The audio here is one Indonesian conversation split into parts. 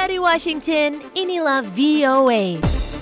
Dari Washington, inilah VOA.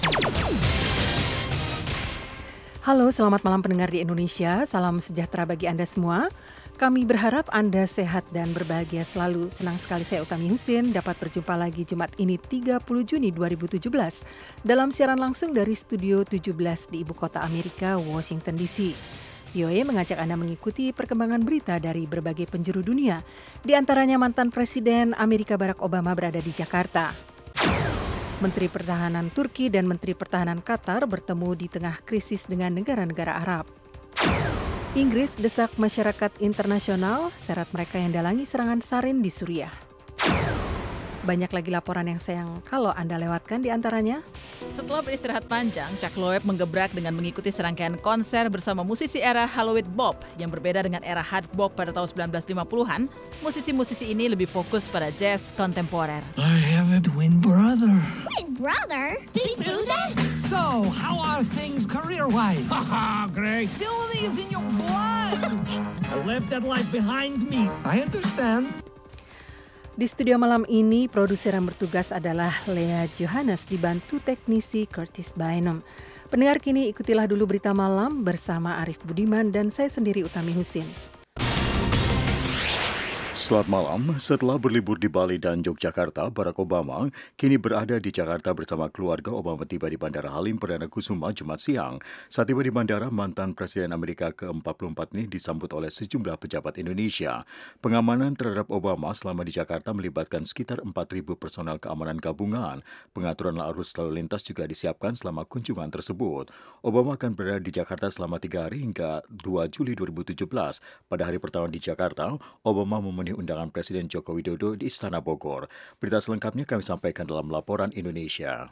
Halo, selamat malam pendengar di Indonesia. Salam sejahtera bagi Anda semua. Kami berharap Anda sehat dan berbahagia selalu. Senang sekali saya Utami Husin dapat berjumpa lagi Jumat ini 30 Juni 2017 dalam siaran langsung dari Studio 17 di Ibu Kota Amerika, Washington DC. VOA mengajak Anda mengikuti perkembangan berita dari berbagai penjuru dunia. Di antaranya mantan Presiden Amerika Barack Obama berada di Jakarta. Menteri Pertahanan Turki dan Menteri Pertahanan Qatar bertemu di tengah krisis dengan negara-negara Arab. Inggris desak masyarakat internasional seret mereka yang dalangi serangan sarin di Suriah. Banyak lagi laporan yang sayang kalau Anda lewatkan di antaranya. Setelah beristirahat panjang, Chuck Loeb menggebrak dengan mengikuti serangkaian konser bersama musisi era Hollywood Bop. Yang berbeda dengan era hard bop pada tahun 1950-an, musisi-musisi ini lebih fokus pada jazz kontemporer. I have a twin brother. Twin brother? Big brother? So, how are things career-wise? Haha, great. Villainy is in your blood. I left that life behind me. I understand. Di studio malam ini, produser yang bertugas adalah Lea Johannes dibantu teknisi Curtis Bynum. Pendengar kini ikutilah dulu berita malam bersama Arif Budiman dan saya sendiri Utami Husin. Selamat malam. Setelah berlibur di Bali dan Yogyakarta, Barack Obama kini berada di Jakarta bersama keluarga. Obama tiba di Bandara Halim Perdana Kusuma Jumat siang. Saat tiba di bandara, mantan Presiden Amerika ke-44 ini disambut oleh sejumlah pejabat Indonesia. Pengamanan terhadap Obama selama di Jakarta melibatkan sekitar 4.000 personel keamanan gabungan. Pengaturan arus lalu lintas juga disiapkan selama kunjungan tersebut. Obama akan berada di Jakarta selama 3 hari hingga 2 Juli 2017. Pada hari pertama di Jakarta, Obama memenuhi undangan Presiden Joko Widodo di Istana Bogor. Berita selengkapnya kami sampaikan dalam laporan Indonesia.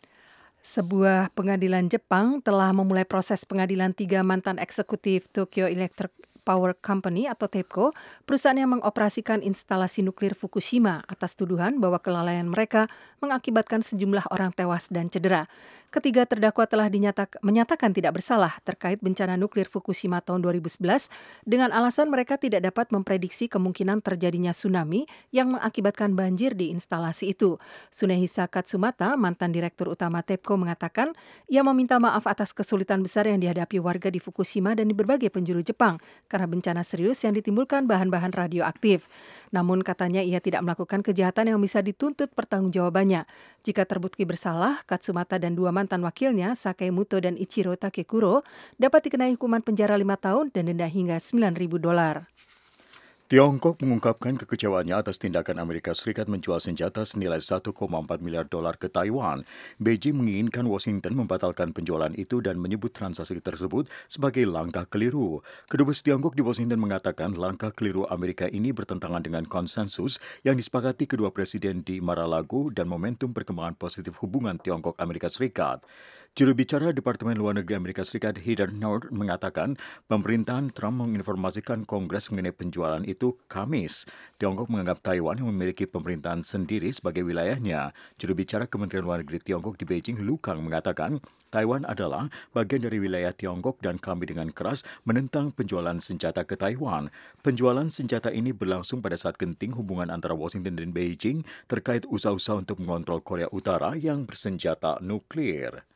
Sebuah pengadilan Jepang telah memulai proses pengadilan 3 mantan eksekutif Tokyo Electric Power Company atau TEPCO, perusahaan yang mengoperasikan instalasi nuklir Fukushima atas tuduhan bahwa kelalaian mereka mengakibatkan sejumlah orang tewas dan cedera. Ketiga terdakwa telah menyatakan tidak bersalah terkait bencana nuklir Fukushima tahun 2011 dengan alasan mereka tidak dapat memprediksi kemungkinan terjadinya tsunami yang mengakibatkan banjir di instalasi itu. Tsunehisa Katsumata, mantan Direktur Utama TEPCO, mengatakan ia meminta maaf atas kesulitan besar yang dihadapi warga di Fukushima dan di berbagai penjuru Jepang karena bencana serius yang ditimbulkan bahan-bahan radioaktif. Namun katanya ia tidak melakukan kejahatan yang bisa dituntut pertanggungjawabannya. Jika terbukti bersalah, Katsumata dan 2 mantan wakilnya, Sakemoto dan Ichiro Takekuro, dapat dikenai hukuman penjara 5 tahun dan denda hingga $9.000. Tiongkok mengungkapkan kekecewaannya atas tindakan Amerika Serikat menjual senjata senilai $1,4 miliar ke Taiwan. Beijing menginginkan Washington membatalkan penjualan itu dan menyebut transaksi tersebut sebagai langkah keliru. Kedubes Tiongkok di Washington mengatakan langkah keliru Amerika ini bertentangan dengan konsensus yang disepakati kedua presiden di Mar-a-Lago dan momentum perkembangan positif hubungan Tiongkok-Amerika Serikat. Juru bicara Departemen Luar Negeri Amerika Serikat Heather Nauert mengatakan pemerintahan Trump menginformasikan Kongres mengenai penjualan itu Kamis. Tiongkok menganggap Taiwan yang memiliki pemerintahan sendiri sebagai wilayahnya. Juru bicara Kementerian Luar Negeri Tiongkok di Beijing, Lu Kang, mengatakan Taiwan adalah bagian dari wilayah Tiongkok dan kami dengan keras menentang penjualan senjata ke Taiwan. Penjualan senjata ini berlangsung pada saat genting hubungan antara Washington dan Beijing terkait usaha-usaha untuk mengontrol Korea Utara yang bersenjata nuklir.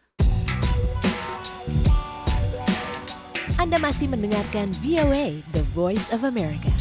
Anda masih mendengarkan VOA, The Voice of America.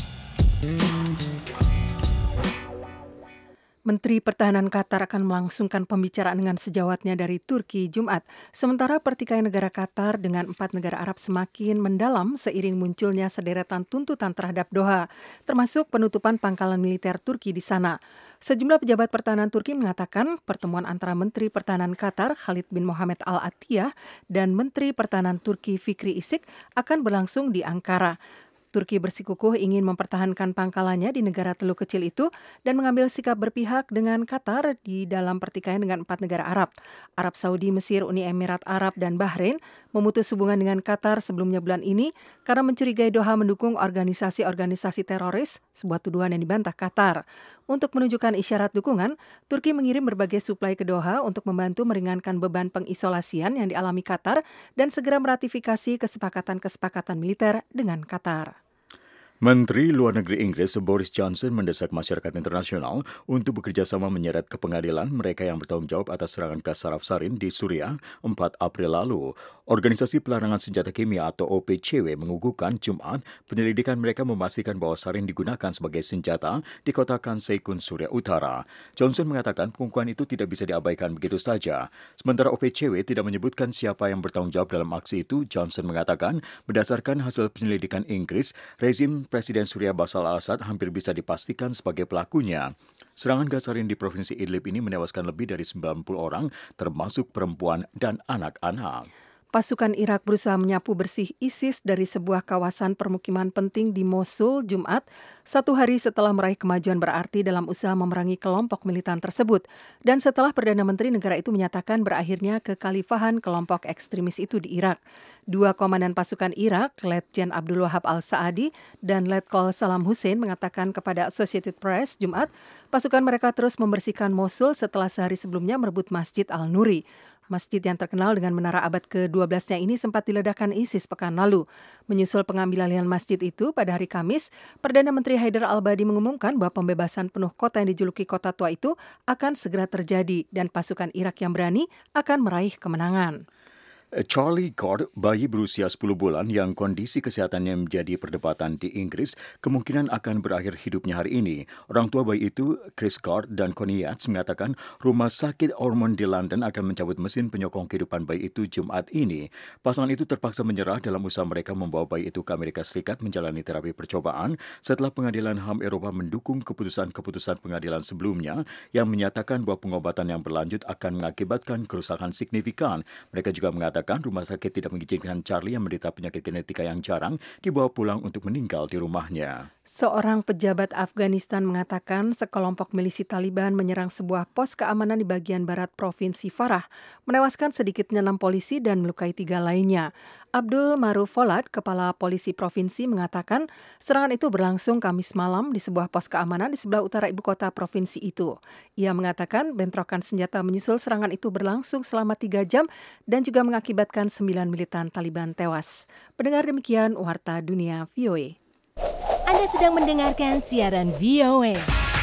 Menteri Pertahanan Qatar akan melangsungkan pembicaraan dengan sejawatnya dari Turki Jumat. Sementara pertikaian negara Qatar dengan 4 negara Arab semakin mendalam seiring munculnya sederetan tuntutan terhadap Doha, termasuk penutupan pangkalan militer Turki di sana. Sejumlah pejabat pertahanan Turki mengatakan pertemuan antara Menteri Pertahanan Qatar Khalid bin Mohammed Al-Attiyah dan Menteri Pertahanan Turki Fikri Isik akan berlangsung di Ankara. Turki bersikukuh ingin mempertahankan pangkalannya di negara teluk kecil itu dan mengambil sikap berpihak dengan Qatar di dalam pertikaian dengan 4 negara Arab. Arab Saudi, Mesir, Uni Emirat Arab, dan Bahrain memutus hubungan dengan Qatar sebelumnya bulan ini karena mencurigai Doha mendukung organisasi-organisasi teroris, sebuah tuduhan yang dibantah Qatar. Untuk menunjukkan isyarat dukungan, Turki mengirim berbagai suplai ke Doha untuk membantu meringankan beban pengisolasian yang dialami Qatar dan segera meratifikasi kesepakatan-kesepakatan militer dengan Qatar. Menteri Luar Negeri Inggris Boris Johnson mendesak masyarakat internasional untuk bekerjasama menyeret ke pengadilan mereka yang bertanggung jawab atas serangan gas saraf sarin di Suriah 4 April lalu. Organisasi Pelarangan Senjata Kimia atau OPCW mengukuhkan Jumat penyelidikan mereka memastikan bahwa sarin digunakan sebagai senjata di kota Khan Sheikhoun, Suriah Utara. Johnson mengatakan pengukuhan itu tidak bisa diabaikan begitu saja. Sementara OPCW tidak menyebutkan siapa yang bertanggung jawab dalam aksi itu, Johnson mengatakan berdasarkan hasil penyelidikan Inggris, rezim Presiden Suriah Bashar al-Assad hampir bisa dipastikan sebagai pelakunya. Serangan gas sarin di Provinsi Idlib ini menewaskan lebih dari 90 orang, termasuk perempuan dan anak-anak. Pasukan Irak berusaha menyapu bersih ISIS dari sebuah kawasan permukiman penting di Mosul, Jumat, 1 hari setelah meraih kemajuan berarti dalam usaha memerangi kelompok militan tersebut. Dan setelah Perdana Menteri negara itu menyatakan berakhirnya kekhalifahan kelompok ekstremis itu di Irak. 2 komandan pasukan Irak, Letjen Abdul Wahab al-Saadi dan Letkol Salam Hussein mengatakan kepada Associated Press Jumat, pasukan mereka terus membersihkan Mosul setelah sehari sebelumnya merebut Masjid Al-Nuri. Masjid yang terkenal dengan menara abad ke-12-nya ini sempat diledakkan ISIS pekan lalu. Menyusul pengambilan alih masjid itu pada hari Kamis, Perdana Menteri Haidar al-Abadi mengumumkan bahwa pembebasan penuh kota yang dijuluki kota tua itu akan segera terjadi dan pasukan Irak yang berani akan meraih kemenangan. Charlie Gard, bayi berusia 10 bulan yang kondisi kesehatannya menjadi perdebatan di Inggris, kemungkinan akan berakhir hidupnya hari ini. Orang tua bayi itu, Chris Gard dan Connie Yates, mengatakan rumah sakit Ormond di London akan mencabut mesin penyokong kehidupan bayi itu Jumat ini. Pasangan itu terpaksa menyerah dalam usaha mereka membawa bayi itu ke Amerika Serikat menjalani terapi percobaan setelah Pengadilan HAM Eropa mendukung keputusan-keputusan pengadilan sebelumnya yang menyatakan bahwa pengobatan yang berlanjut akan mengakibatkan kerusakan signifikan. Mereka juga mengatakan rumah sakit tidak mengizinkan Charlie yang menderita penyakit genetika yang jarang dibawa pulang untuk meninggal di rumahnya. Seorang pejabat Afghanistan mengatakan sekelompok milisi Taliban menyerang sebuah pos keamanan di bagian barat Provinsi Farah, menewaskan sedikitnya 6 polisi dan melukai 3 lainnya. Abdul Maruf Folad, Kepala Polisi Provinsi, mengatakan serangan itu berlangsung Kamis malam di sebuah pos keamanan di sebelah utara ibu kota provinsi itu. Ia mengatakan bentrokan senjata menyusul serangan itu berlangsung selama 3 jam dan juga mengakibatkan 9 militan Taliban tewas. Pendengar, demikian Warta Dunia VOA. Anda sedang mendengarkan siaran VOA.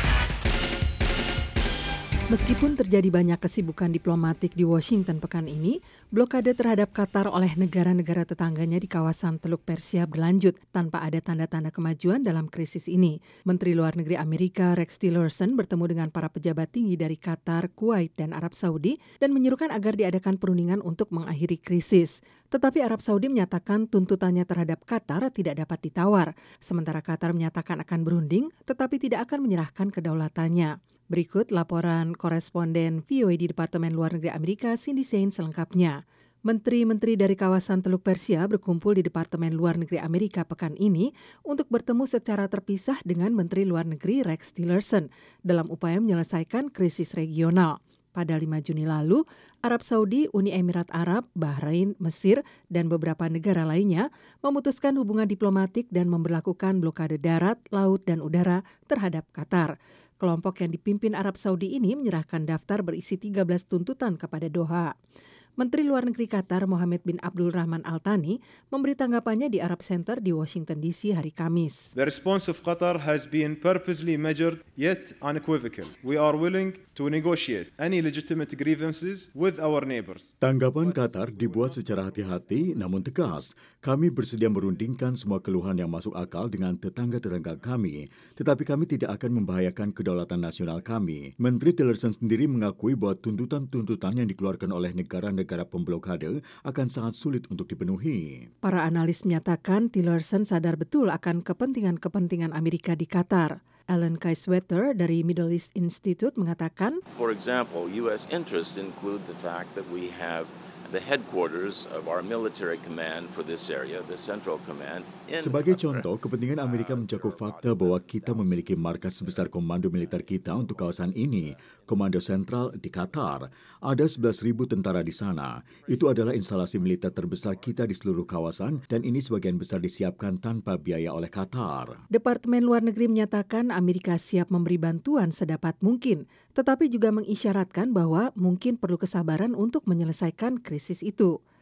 Meskipun terjadi banyak kesibukan diplomatik di Washington pekan ini, blokade terhadap Qatar oleh negara-negara tetangganya di kawasan Teluk Persia berlanjut tanpa ada tanda-tanda kemajuan dalam krisis ini. Menteri Luar Negeri Amerika Rex Tillerson bertemu dengan para pejabat tinggi dari Qatar, Kuwait, dan Arab Saudi dan menyerukan agar diadakan perundingan untuk mengakhiri krisis. Tetapi Arab Saudi menyatakan tuntutannya terhadap Qatar tidak dapat ditawar, sementara Qatar menyatakan akan berunding tetapi tidak akan menyerahkan kedaulatannya. Berikut laporan koresponden VOA di Departemen Luar Negeri Amerika, Cindy Sain, selengkapnya. Menteri-menteri dari kawasan Teluk Persia berkumpul di Departemen Luar Negeri Amerika pekan ini untuk bertemu secara terpisah dengan Menteri Luar Negeri Rex Tillerson dalam upaya menyelesaikan krisis regional. Pada 5 Juni lalu, Arab Saudi, Uni Emirat Arab, Bahrain, Mesir, dan beberapa negara lainnya memutuskan hubungan diplomatik dan memberlakukan blokade darat, laut, dan udara terhadap Qatar. Kelompok yang dipimpin Arab Saudi ini menyerahkan daftar berisi 13 tuntutan kepada Doha. Menteri Luar Negeri Qatar Mohammed bin Abdul Rahman Al Thani memberi tanggapannya di Arab Center di Washington DC hari Kamis. The response of Qatar has been purposely measured yet unequivocal. We are willing to negotiate any legitimate grievances with our neighbors. Tanggapan Qatar dibuat secara hati-hati namun tegas. Kami bersedia merundingkan semua keluhan yang masuk akal dengan tetangga-tetangga kami, tetapi kami tidak akan membahayakan kedaulatan nasional kami. Menteri Tillerson sendiri mengakui bahwa tuntutan-tuntutan yang dikeluarkan oleh negara pemblokade akan sangat sulit untuk dipenuhi. Para analis menyatakan Tillerson sadar betul akan kepentingan-kepentingan Amerika di Qatar. Alan Kaiswetter dari Middle East Institute mengatakan, For example, U.S. interests include the fact that we have the headquarters of our military command for this area, the Central Command. Sebagai contoh, kepentingan Amerika mencakup fakta bahwa kita memiliki markas sebesar komando militer kita untuk kawasan ini, Komando Sentral di Qatar. Ada 11.000 tentara di sana. Itu adalah instalasi militer terbesar kita di seluruh kawasan dan ini sebagian besar disiapkan tanpa biaya oleh Qatar. Departemen Luar Negeri menyatakan Amerika siap memberi bantuan sedapat mungkin, tetapi juga mengisyaratkan bahwa mungkin perlu kesabaran untuk menyelesaikan krisis itu.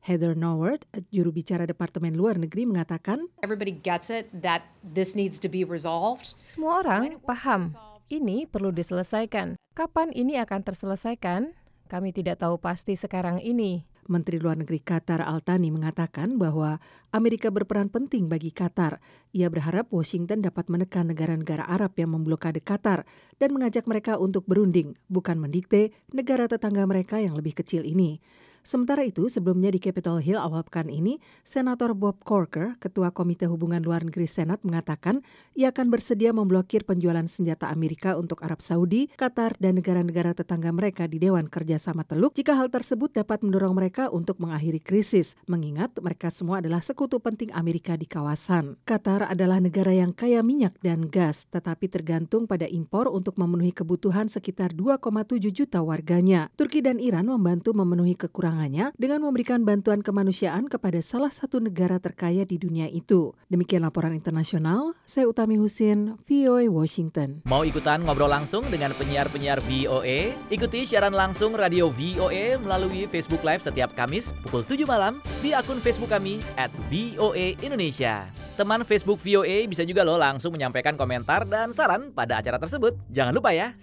Heather Nauert, juru bicara Departemen Luar Negeri, mengatakan, Everybody gets it that this needs to be resolved. Semua orang paham, ini perlu diselesaikan. Kapan ini akan terselesaikan? Kami tidak tahu pasti sekarang ini. Menteri Luar Negeri Qatar Al-Thani mengatakan bahwa Amerika berperan penting bagi Qatar. Ia berharap Washington dapat menekan negara-negara Arab yang memblokade Qatar dan mengajak mereka untuk berunding, bukan mendikte negara tetangga mereka yang lebih kecil ini. Sementara itu, sebelumnya di Capitol Hill awal pekan ini, Senator Bob Corker, Ketua Komite Hubungan Luar Negeri Senat, mengatakan ia akan bersedia memblokir penjualan senjata Amerika untuk Arab Saudi, Qatar, dan negara-negara tetangga mereka di Dewan Kerjasama Teluk jika hal tersebut dapat mendorong mereka untuk mengakhiri krisis, mengingat mereka semua adalah sekutu penting Amerika di kawasan. Qatar adalah negara yang kaya minyak dan gas, tetapi tergantung pada impor untuk memenuhi kebutuhan sekitar 2,7 juta warganya. Turki dan Iran membantu memenuhi kekurangan dengan memberikan bantuan kemanusiaan kepada salah satu negara terkaya di dunia itu. Demikian laporan internasional, saya Utami Husin, VOA Washington. Mau ikutan ngobrol langsung dengan penyiar-penyiar VOA? Ikuti siaran langsung radio VOA melalui Facebook Live setiap Kamis pukul 7 malam di akun Facebook kami @VOA Indonesia. Teman Facebook VOA bisa juga langsung menyampaikan komentar dan saran pada acara tersebut. Jangan lupa ya.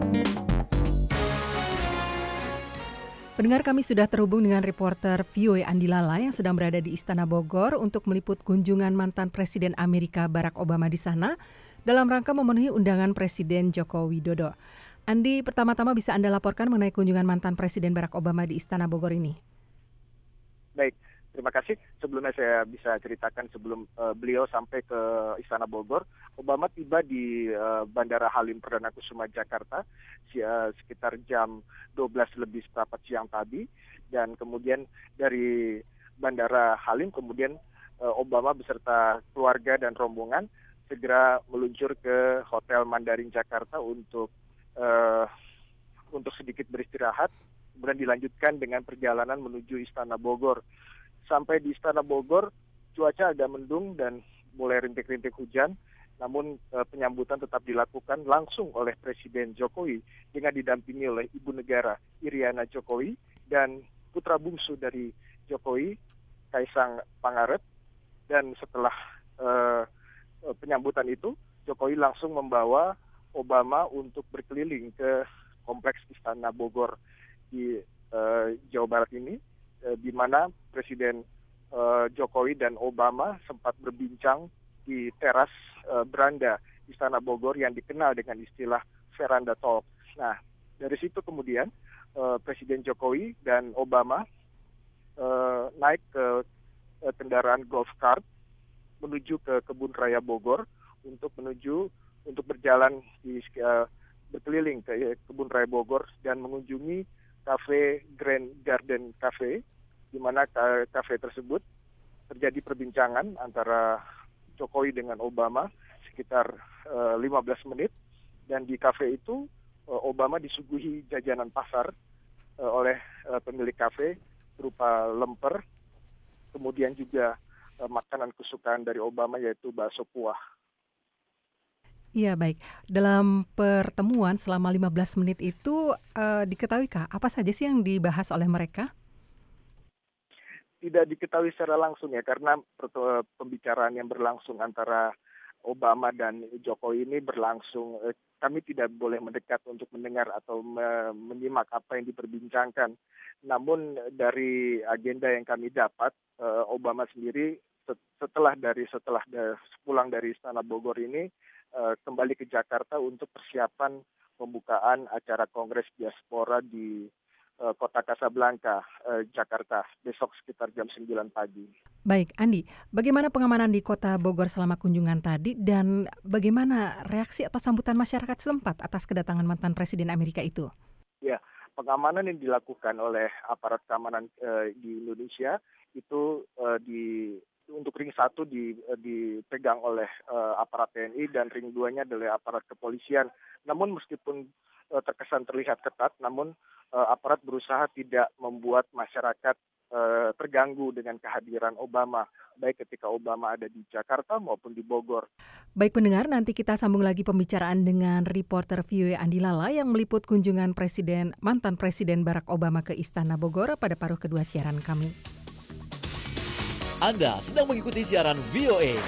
Pendengar, kami sudah terhubung dengan reporter VOA Andi Lala yang sedang berada di Istana Bogor untuk meliput kunjungan mantan Presiden Amerika Barack Obama di sana dalam rangka memenuhi undangan Presiden Joko Widodo. Andi, pertama-tama bisa Anda laporkan mengenai kunjungan mantan Presiden Barack Obama di Istana Bogor ini? Baik, terima kasih. Sebelumnya saya bisa ceritakan sebelum beliau sampai ke Istana Bogor, Obama tiba di Bandara Halim Perdana Kusuma Jakarta sekitar jam 12 lebih seperempat siang tadi, dan kemudian dari Bandara Halim kemudian Obama beserta keluarga dan rombongan segera meluncur ke Hotel Mandarin Jakarta untuk sedikit beristirahat, kemudian dilanjutkan dengan perjalanan menuju Istana Bogor. Sampai di Istana Bogor, cuaca agak mendung dan mulai rintik-rintik hujan, namun penyambutan tetap dilakukan langsung oleh Presiden Jokowi dengan didampingi oleh Ibu Negara Iriana Jokowi dan putra bungsu dari Jokowi, Kaisang Pangarep. Dan setelah penyambutan itu, Jokowi langsung membawa Obama untuk berkeliling ke kompleks Istana Bogor di Jawa Barat ini, di mana Presiden Jokowi dan Obama sempat berbincang di teras beranda Istana Bogor yang dikenal dengan istilah veranda talk. Nah, dari situ kemudian Presiden Jokowi dan Obama naik ke kendaraan golf cart menuju ke Kebun Raya Bogor untuk berjalan berkeliling ke Kebun Raya Bogor dan mengunjungi kafe Grand Garden Cafe, di mana kafe tersebut terjadi perbincangan antara Jokowi dengan Obama sekitar 15 menit, dan di kafe itu Obama disuguhi jajanan pasar oleh pemilik kafe berupa lemper, kemudian juga makanan kesukaan dari Obama yaitu bakso kuah. Iya, baik. Dalam pertemuan selama 15 menit itu diketahuikah apa saja sih yang dibahas oleh mereka? Tidak diketahui secara langsung ya, karena pembicaraan yang berlangsung antara Obama dan Jokowi ini berlangsung. Kami tidak boleh mendekat untuk mendengar atau menyimak apa yang diperbincangkan. Namun dari agenda yang kami dapat, Obama sendiri setelah pulang dari Istana Bogor ini kembali ke Jakarta untuk persiapan pembukaan acara Kongres Diaspora di Kota Kasablanka, Jakarta, besok sekitar jam 9 pagi. Baik, Andi, bagaimana pengamanan di Kota Bogor selama kunjungan tadi dan bagaimana reaksi atau sambutan masyarakat setempat atas kedatangan mantan Presiden Amerika itu? Ya, pengamanan yang dilakukan oleh aparat keamanan di Indonesia itu untuk ring 1 dipegang oleh aparat TNI dan ring 2-nya adalah aparat kepolisian. Namun meskipun terkesan terlihat ketat, namun aparat berusaha tidak membuat masyarakat terganggu dengan kehadiran Obama, baik ketika Obama ada di Jakarta maupun di Bogor. Baik pendengar, nanti kita sambung lagi pembicaraan dengan reporter VOA Andi Lala yang meliput kunjungan mantan Presiden Barack Obama ke Istana Bogor pada paruh kedua siaran kami. Anda sedang mengikuti siaran VOA.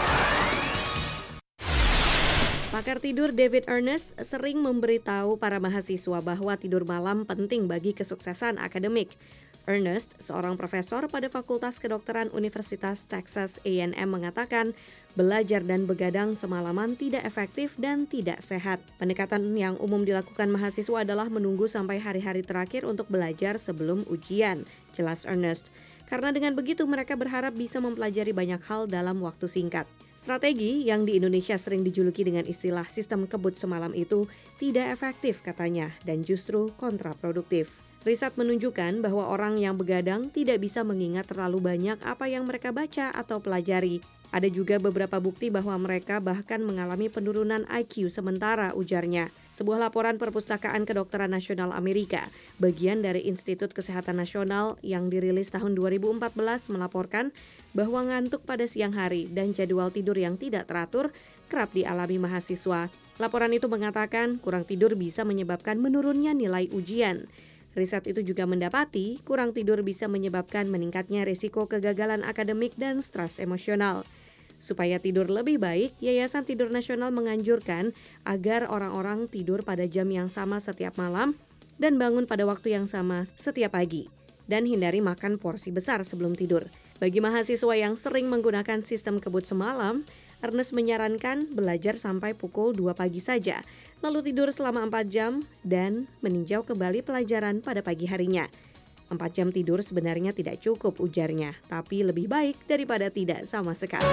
Pakar tidur David Ernest sering memberitahu para mahasiswa bahwa tidur malam penting bagi kesuksesan akademik. Ernest, seorang profesor pada Fakultas Kedokteran Universitas Texas A&M mengatakan, belajar dan begadang semalaman tidak efektif dan tidak sehat. Pendekatan yang umum dilakukan mahasiswa adalah menunggu sampai hari-hari terakhir untuk belajar sebelum ujian, jelas Ernest. Karena dengan begitu mereka berharap bisa mempelajari banyak hal dalam waktu singkat. Strategi yang di Indonesia sering dijuluki dengan istilah sistem kebut semalam itu tidak efektif katanya dan justru kontraproduktif. Riset menunjukkan bahwa orang yang begadang tidak bisa mengingat terlalu banyak apa yang mereka baca atau pelajari. Ada juga beberapa bukti bahwa mereka bahkan mengalami penurunan IQ sementara, ujarnya. Sebuah laporan Perpustakaan Kedokteran Nasional Amerika, bagian dari Institut Kesehatan Nasional yang dirilis tahun 2014 melaporkan bahwa ngantuk pada siang hari dan jadwal tidur yang tidak teratur kerap dialami mahasiswa. Laporan itu mengatakan kurang tidur bisa menyebabkan menurunnya nilai ujian. Riset itu juga mendapati kurang tidur bisa menyebabkan meningkatnya risiko kegagalan akademik dan stres emosional. Supaya tidur lebih baik, Yayasan Tidur Nasional menganjurkan agar orang-orang tidur pada jam yang sama setiap malam dan bangun pada waktu yang sama setiap pagi. Dan hindari makan porsi besar sebelum tidur. Bagi mahasiswa yang sering menggunakan sistem kebut semalam, Ernest menyarankan belajar sampai pukul 2 pagi saja, lalu tidur selama 4 jam dan meninjau kembali pelajaran pada pagi harinya. 4 jam tidur sebenarnya tidak cukup, ujarnya, tapi lebih baik daripada tidak sama sekali.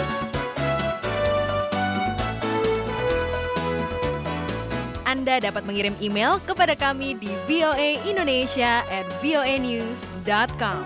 Anda dapat mengirim email kepada kami di voaindonesia@voanews.com.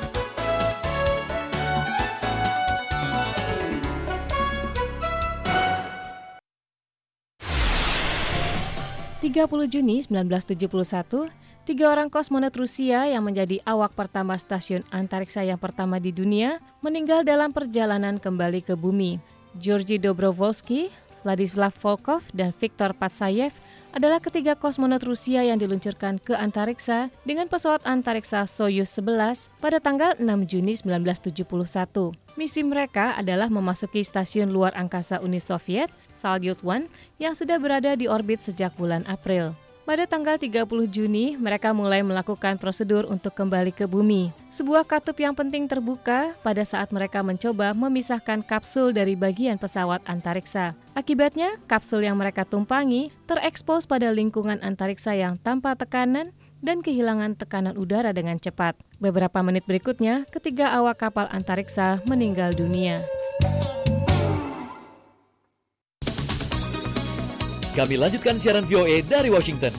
Juni 1971, 3 orang kosmonaut Rusia yang menjadi awak pertama stasiun antariksa yang pertama di dunia meninggal dalam perjalanan kembali ke bumi. Georgy Dobrovolsky, Vladislav Volkov, dan Viktor Patsayev adalah ketiga kosmonaut Rusia yang diluncurkan ke antariksa dengan pesawat antariksa Soyuz 11 pada tanggal 6 Juni 1971. Misi mereka adalah memasuki stasiun luar angkasa Uni Soviet, Salyut-1, yang sudah berada di orbit sejak bulan April. Pada tanggal 30 Juni, mereka mulai melakukan prosedur untuk kembali ke bumi. Sebuah katup yang penting terbuka pada saat mereka mencoba memisahkan kapsul dari bagian pesawat antariksa. Akibatnya, kapsul yang mereka tumpangi terekspos pada lingkungan antariksa yang tanpa tekanan dan kehilangan tekanan udara dengan cepat. Beberapa menit berikutnya, ketiga awak kapal antariksa meninggal dunia. Kami lanjutkan siaran VOA dari Washington.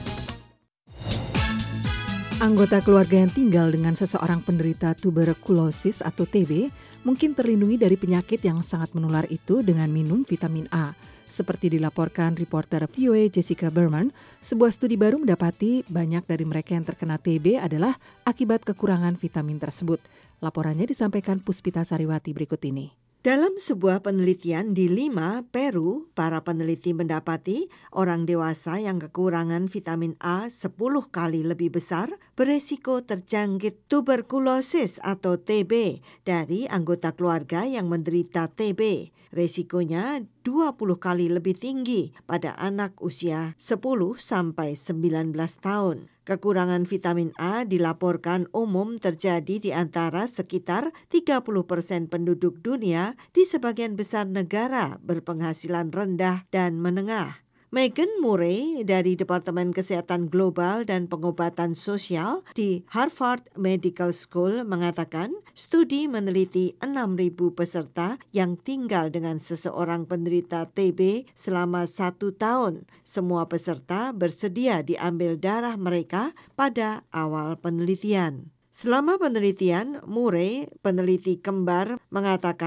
Anggota keluarga yang tinggal dengan seseorang penderita tuberkulosis atau TB mungkin terlindungi dari penyakit yang sangat menular itu dengan minum vitamin A. Seperti dilaporkan reporter VOA Jessica Berman, sebuah studi baru mendapati banyak dari mereka yang terkena TB adalah akibat kekurangan vitamin tersebut. Laporannya disampaikan Puspita Sariwati berikut ini. Dalam sebuah penelitian di Lima, Peru, para peneliti mendapati orang dewasa yang kekurangan vitamin A 10 kali lebih besar beresiko terjangkit tuberkulosis atau TB dari anggota keluarga yang menderita TB. Resikonya 20 kali lebih tinggi pada anak usia 10 sampai 19 tahun. Kekurangan vitamin A dilaporkan umum terjadi di antara sekitar 30% penduduk dunia di sebagian besar negara berpenghasilan rendah dan menengah. Megan Murray dari Departemen Kesehatan Global dan Pengobatan Sosial di Harvard Medical School mengatakan studi meneliti 6.000 peserta yang tinggal dengan seseorang penderita TB selama 1 tahun. Semua peserta bersedia diambil darah mereka pada awal penelitian. Selama penelitian, Murray, peneliti kembar, mengatakan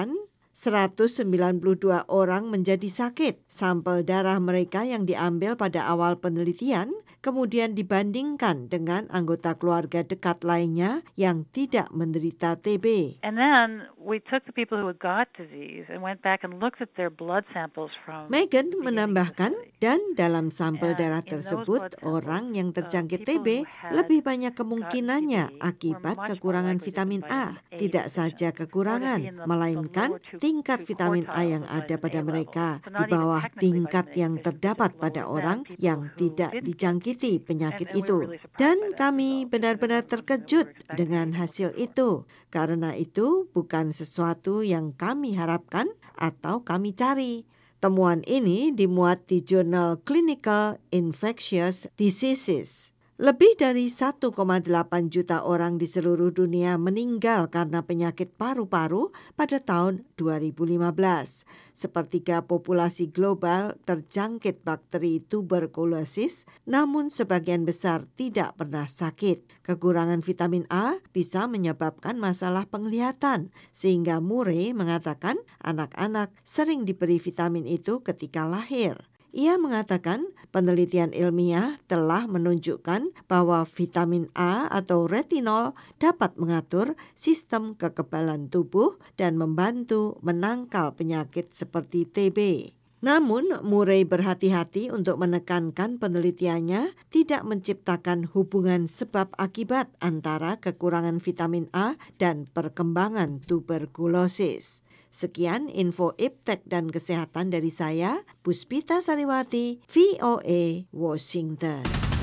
192 orang menjadi sakit. Sampel darah mereka yang diambil pada awal penelitian kemudian dibandingkan dengan anggota keluarga dekat lainnya yang tidak menderita TB. And then we took the people who had got disease and went back and looked at their blood samples from Megan menambahkan, dan dalam sampel darah tersebut, orang yang terjangkit TB lebih banyak kemungkinannya akibat kekurangan vitamin A. Tidak saja kekurangan, melainkan tingkat vitamin A yang ada pada mereka di bawah tingkat yang terdapat pada orang yang tidak dijangkiti penyakit itu. Dan kami benar-benar terkejut dengan hasil itu. Karena itu bukan sesuatu yang kami harapkan atau kami cari. Temuan ini dimuat di jurnal Clinical Infectious Diseases. Lebih dari 1,8 juta orang di seluruh dunia meninggal karena penyakit paru-paru pada tahun 2015. Sepertiga populasi global terjangkit bakteri tuberkulosis, namun sebagian besar tidak pernah sakit. Kekurangan vitamin A bisa menyebabkan masalah penglihatan, sehingga Murray mengatakan anak-anak sering diberi vitamin itu ketika lahir. Ia mengatakan penelitian ilmiah telah menunjukkan bahwa vitamin A atau retinol dapat mengatur sistem kekebalan tubuh dan membantu menangkal penyakit seperti TB. Namun, Murray berhati-hati untuk menekankan penelitiannya tidak menciptakan hubungan sebab akibat antara kekurangan vitamin A dan perkembangan tuberkulosis. Sekian info iptek dan kesehatan dari saya, Puspita Sariwati, VOA, Washington.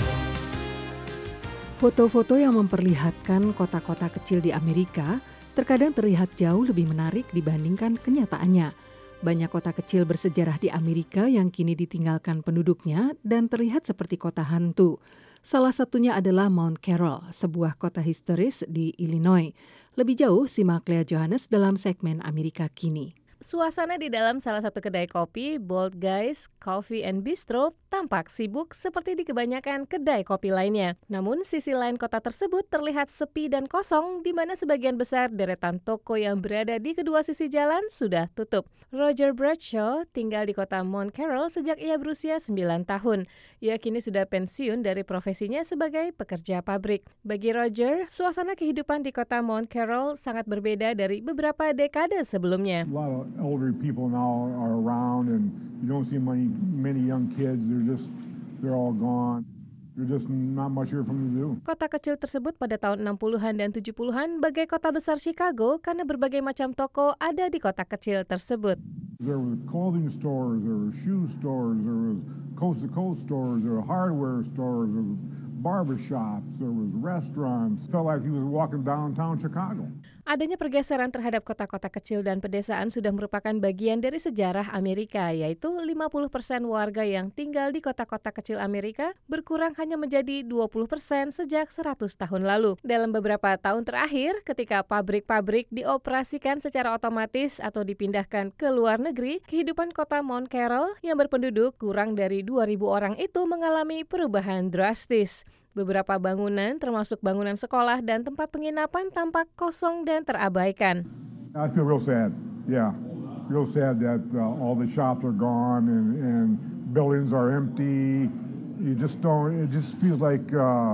Foto-foto yang memperlihatkan kota-kota kecil di Amerika terkadang terlihat jauh lebih menarik dibandingkan kenyataannya. Banyak kota kecil bersejarah di Amerika yang kini ditinggalkan penduduknya dan terlihat seperti kota hantu. Salah satunya adalah Mount Carroll, sebuah kota historis di Illinois. Lebih jauh, simak Lea Johannes dalam segmen Amerika Kini. Suasana di dalam salah satu kedai kopi, Bold Guys Coffee and Bistro, tampak sibuk seperti di kebanyakan kedai kopi lainnya. Namun, sisi lain kota tersebut terlihat sepi dan kosong, di mana sebagian besar deretan toko yang berada di kedua sisi jalan sudah tutup. Roger Bradshaw tinggal di kota Mount Carroll sejak ia berusia 9 tahun. Ia kini sudah pensiun dari profesinya sebagai pekerja pabrik. Bagi Roger, suasana kehidupan di kota Mount Carroll sangat berbeda dari beberapa dekade sebelumnya. Elderly people now are around, and you don't see many young kids. They're all gone. There's just not much here for them to do. Kota kecil tersebut pada tahun 60-an dan 70-an bagai kota besar Chicago karena berbagai macam toko ada di kota kecil tersebut. There were clothing stores, there were shoe stores, there was coast-to-coast stores, there were hardware stores, there was barbershops, there was restaurants. Felt like he was walking downtown Chicago. Adanya pergeseran terhadap kota-kota kecil dan pedesaan sudah merupakan bagian dari sejarah Amerika, yaitu 50% warga yang tinggal di kota-kota kecil Amerika berkurang hanya menjadi 20% sejak 100 tahun lalu. Dalam beberapa tahun terakhir, ketika pabrik-pabrik dioperasikan secara otomatis atau dipindahkan ke luar negeri, kehidupan kota Mount Carroll yang berpenduduk kurang dari 2.000 orang itu mengalami perubahan drastis. Beberapa bangunan, termasuk bangunan sekolah dan tempat penginapan, tampak kosong dan terabaikan. I feel real sad. Yeah, real sad that all the shops are gone and buildings are empty. It just feels like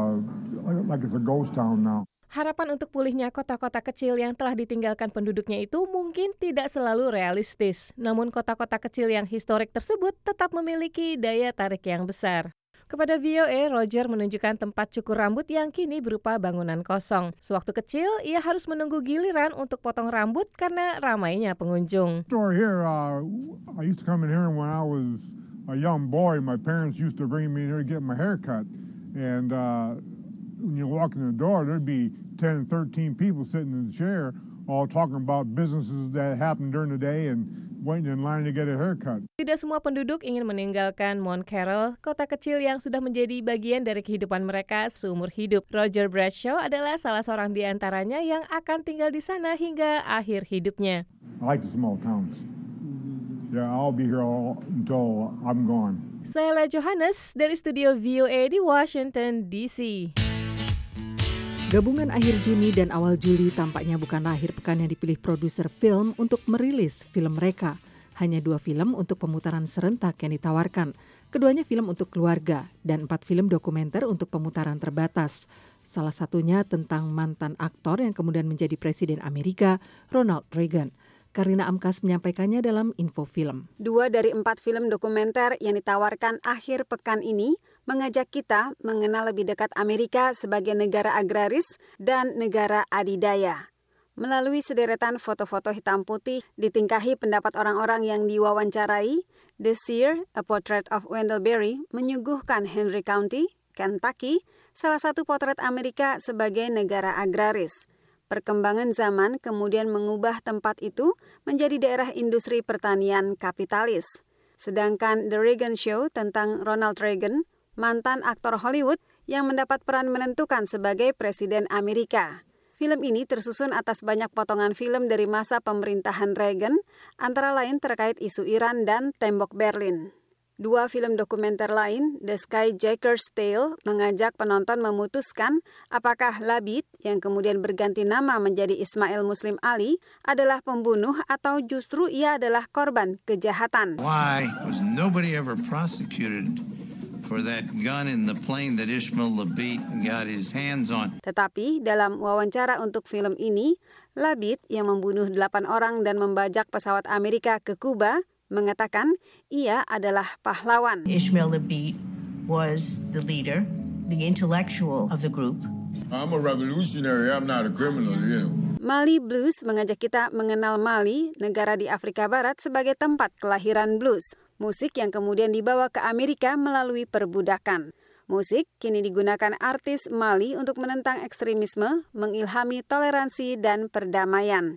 it's a ghost town now. Harapan untuk pulihnya kota-kota kecil yang telah ditinggalkan penduduknya itu mungkin tidak selalu realistis. Namun kota-kota kecil yang historik tersebut tetap memiliki daya tarik yang besar. Kepada VOA, Roger menunjukkan tempat cukur rambut yang kini berupa bangunan kosong. Sewaktu kecil, ia harus menunggu giliran untuk potong rambut karena ramainya pengunjung. Story here, I used to come in here when I was a young boy. My parents used to bring me in here to get my hair cut. And when you walk in the door, there'd be 10, 13 people sitting in the chair, all talking about businesses that happened during the day and waiting in line to get a haircut. Tidak semua penduduk ingin meninggalkan Mount Carroll, kota kecil yang sudah menjadi bagian dari kehidupan mereka seumur hidup. Roger Bradshaw adalah salah seorang di antaranya yang akan tinggal di sana hingga akhir hidupnya. I like the small towns. Yeah, I'll be here until I'm gone. Saya Lea Johannes dari studio VOA di Washington, D.C. Gabungan akhir Juni dan awal Juli tampaknya bukanlah akhir pekan yang dipilih produser film untuk merilis film mereka. Hanya 2 film untuk pemutaran serentak yang ditawarkan. Keduanya film untuk keluarga dan 4 film dokumenter untuk pemutaran terbatas. Salah satunya tentang mantan aktor yang kemudian menjadi Presiden Amerika, Ronald Reagan. Karina Amkas menyampaikannya dalam Info Film. 2 dari 4 film dokumenter yang ditawarkan akhir pekan ini mengajak kita mengenal lebih dekat Amerika sebagai negara agraris dan negara adidaya. Melalui sederetan foto-foto hitam putih ditingkahi pendapat orang-orang yang diwawancarai, The Seer, A Portrait of Wendell Berry menyuguhkan Henry County, Kentucky, salah satu potret Amerika sebagai negara agraris. Perkembangan zaman kemudian mengubah tempat itu menjadi daerah industri pertanian kapitalis. Sedangkan The Reagan Show tentang Ronald Reagan, mantan aktor Hollywood yang mendapat peran menentukan sebagai Presiden Amerika. Film ini tersusun atas banyak potongan film dari masa pemerintahan Reagan, antara lain terkait isu Iran dan Tembok Berlin. 2 film dokumenter lain, The Skyjacker's Tale, mengajak penonton memutuskan apakah Labid, yang kemudian berganti nama menjadi Ismail Muslim Ali, adalah pembunuh atau justru ia adalah korban kejahatan. Why was nobody ever prosecuted for that gun in the plane that Ismail Labid got his hands on? Tetapi dalam wawancara untuk film ini, Labid yang membunuh 8 orang dan membajak pesawat Amerika ke Kuba, mengatakan ia adalah pahlawan. Ismail Labid was the leader, the intellectual of the group. I'm a revolutionary, I'm not a criminal, you know. Mali Blues mengajak kita mengenal Mali, negara di Afrika Barat, sebagai tempat kelahiran blues, musik yang kemudian dibawa ke Amerika melalui perbudakan. Musik kini digunakan artis Mali untuk menentang ekstremisme, mengilhami toleransi dan perdamaian.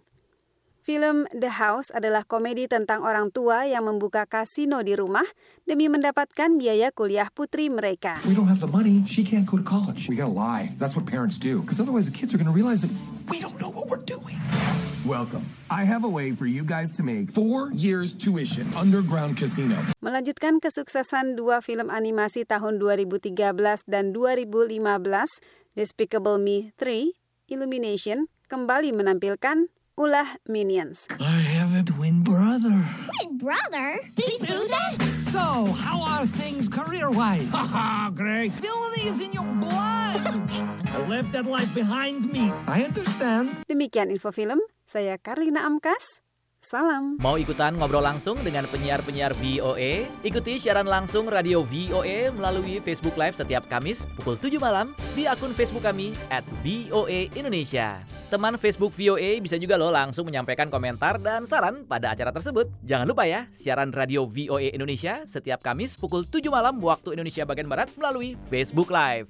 Film The House adalah komedi tentang orang tua yang membuka kasino di rumah demi mendapatkan biaya kuliah putri mereka. We don't have the money, she can't go to college. We gotta lie, that's what parents do. Because otherwise the kids are gonna realize that we don't know what we're doing. Welcome. I have a way for you guys to make 4 years tuition underground casino. Melanjutkan kesuksesan 2 film animasi tahun 2013 dan 2015, Despicable Me 3, Illumination, kembali menampilkan ulah Minions. I have a twin brother. Twin brother? Did you prove that? So, how are things career-wise? Haha, Greg. Villainy is in your blood. I left that life behind me. I understand. Demikian Info Film. Saya Karina Amkas. Salam. Mau ikutan ngobrol langsung dengan penyiar-penyiar VOA? Ikuti siaran langsung radio VOA melalui Facebook Live setiap Kamis pukul 7 malam di akun Facebook kami @VOA Indonesia. Teman Facebook VOA bisa juga langsung menyampaikan komentar dan saran pada acara tersebut. Jangan lupa ya, siaran radio VOA Indonesia setiap Kamis pukul 7 malam waktu Indonesia bagian Barat melalui Facebook Live.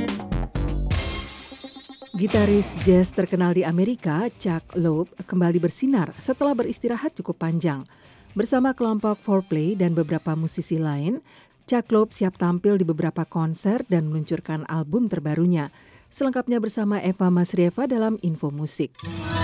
Gitaris jazz terkenal di Amerika, Chuck Loeb, kembali bersinar setelah beristirahat cukup panjang. Bersama kelompok Foreplay dan beberapa musisi lain, Chuck Loeb siap tampil di beberapa konser dan meluncurkan album terbarunya. Selengkapnya bersama Eva Masrieva dalam Info Musik.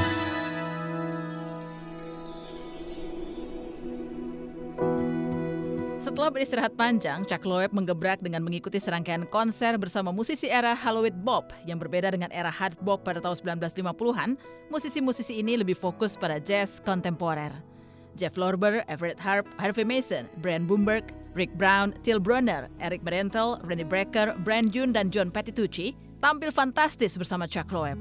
Setelah beristirahat panjang, Chuck Loeb menggebrak dengan mengikuti serangkaian konser bersama musisi era Hollywood Bop. Yang berbeda dengan era hard bop pada tahun 1950-an, musisi-musisi ini lebih fokus pada jazz kontemporer. Jeff Lorber, Everett Harp, Harvey Mason, Brian Boomberg, Rick Brown, Till Brunner, Eric Berentel, Randy Brecker, Brian June, dan John Patitucci tampil fantastis bersama Chuck Loeb.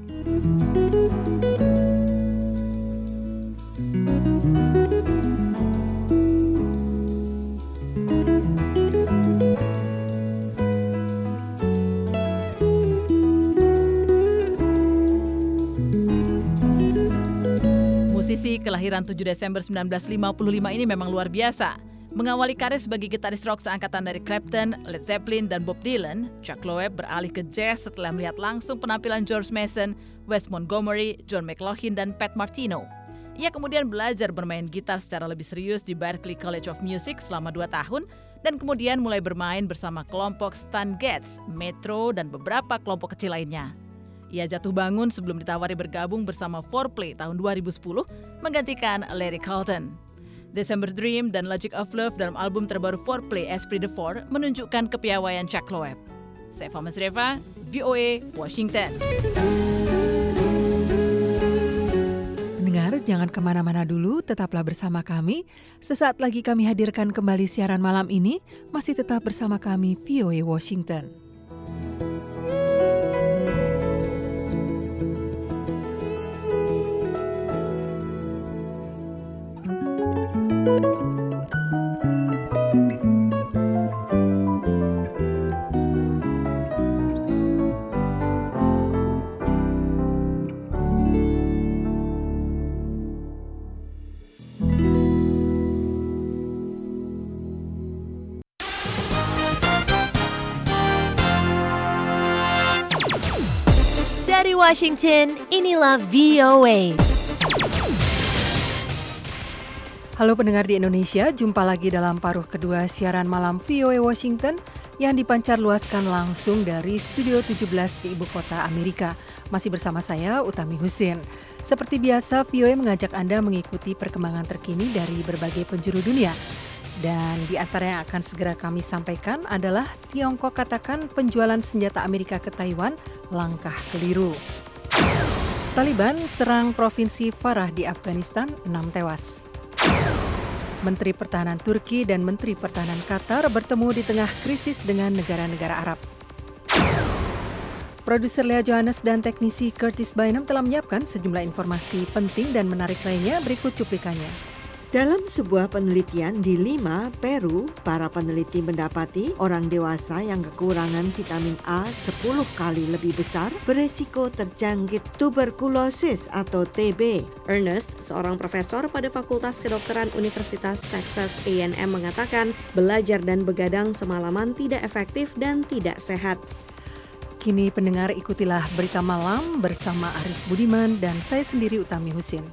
Musisi kelahiran 7 Desember 1955 ini memang luar biasa. Mengawali karir sebagai gitaris rock seangkatan dari Clapton, Led Zeppelin, dan Bob Dylan, Chuck Loeb beralih ke jazz setelah melihat langsung penampilan George Mason, Wes Montgomery, John McLaughlin, dan Pat Martino. Ia kemudian belajar bermain gitar secara lebih serius di Berklee College of Music selama 2 tahun, dan kemudian mulai bermain bersama kelompok Stan Getz, Metro, dan beberapa kelompok kecil lainnya. Ia jatuh bangun sebelum ditawari bergabung bersama Foreplay tahun 2010, menggantikan Larry Carlton. December Dream dan Logic of Love dalam album terbaru Foreplay, Esprit de Four, menunjukkan kepiawaian Chuck Loeb. Saya Eva Masrieva, VOA, Washington. jangan kemana-mana dulu, tetaplah bersama kami. Sesaat lagi kami hadirkan kembali siaran malam ini, masih tetap bersama kami VOA Washington. Dari Washington, inilah VOA. Halo pendengar di Indonesia, jumpa lagi dalam paruh kedua siaran malam VOA Washington yang dipancar luaskan langsung dari Studio 17 di Ibu Kota Amerika. Masih bersama saya, Utami Husin. Seperti biasa, VOA mengajak Anda mengikuti perkembangan terkini dari berbagai penjuru dunia. Dan di antara yang akan segera kami sampaikan adalah Tiongkok katakan penjualan senjata Amerika ke Taiwan langkah keliru. Taliban serang Provinsi Farah di Afghanistan, 6 tewas. Menteri Pertahanan Turki dan Menteri Pertahanan Qatar bertemu di tengah krisis dengan negara-negara Arab. Produser Lea Johannes dan teknisi Curtis Bynum telah menyiapkan sejumlah informasi penting dan menarik lainnya, berikut cuplikannya. Dalam sebuah penelitian di Lima, Peru, para peneliti mendapati orang dewasa yang kekurangan vitamin A 10 kali lebih besar beresiko terjangkit tuberkulosis atau TB. Ernest, seorang profesor pada Fakultas Kedokteran Universitas Texas A&M mengatakan belajar dan begadang semalaman tidak efektif dan tidak sehat. Kini pendengar ikutilah berita malam bersama Arif Budiman dan saya sendiri Utami Husin.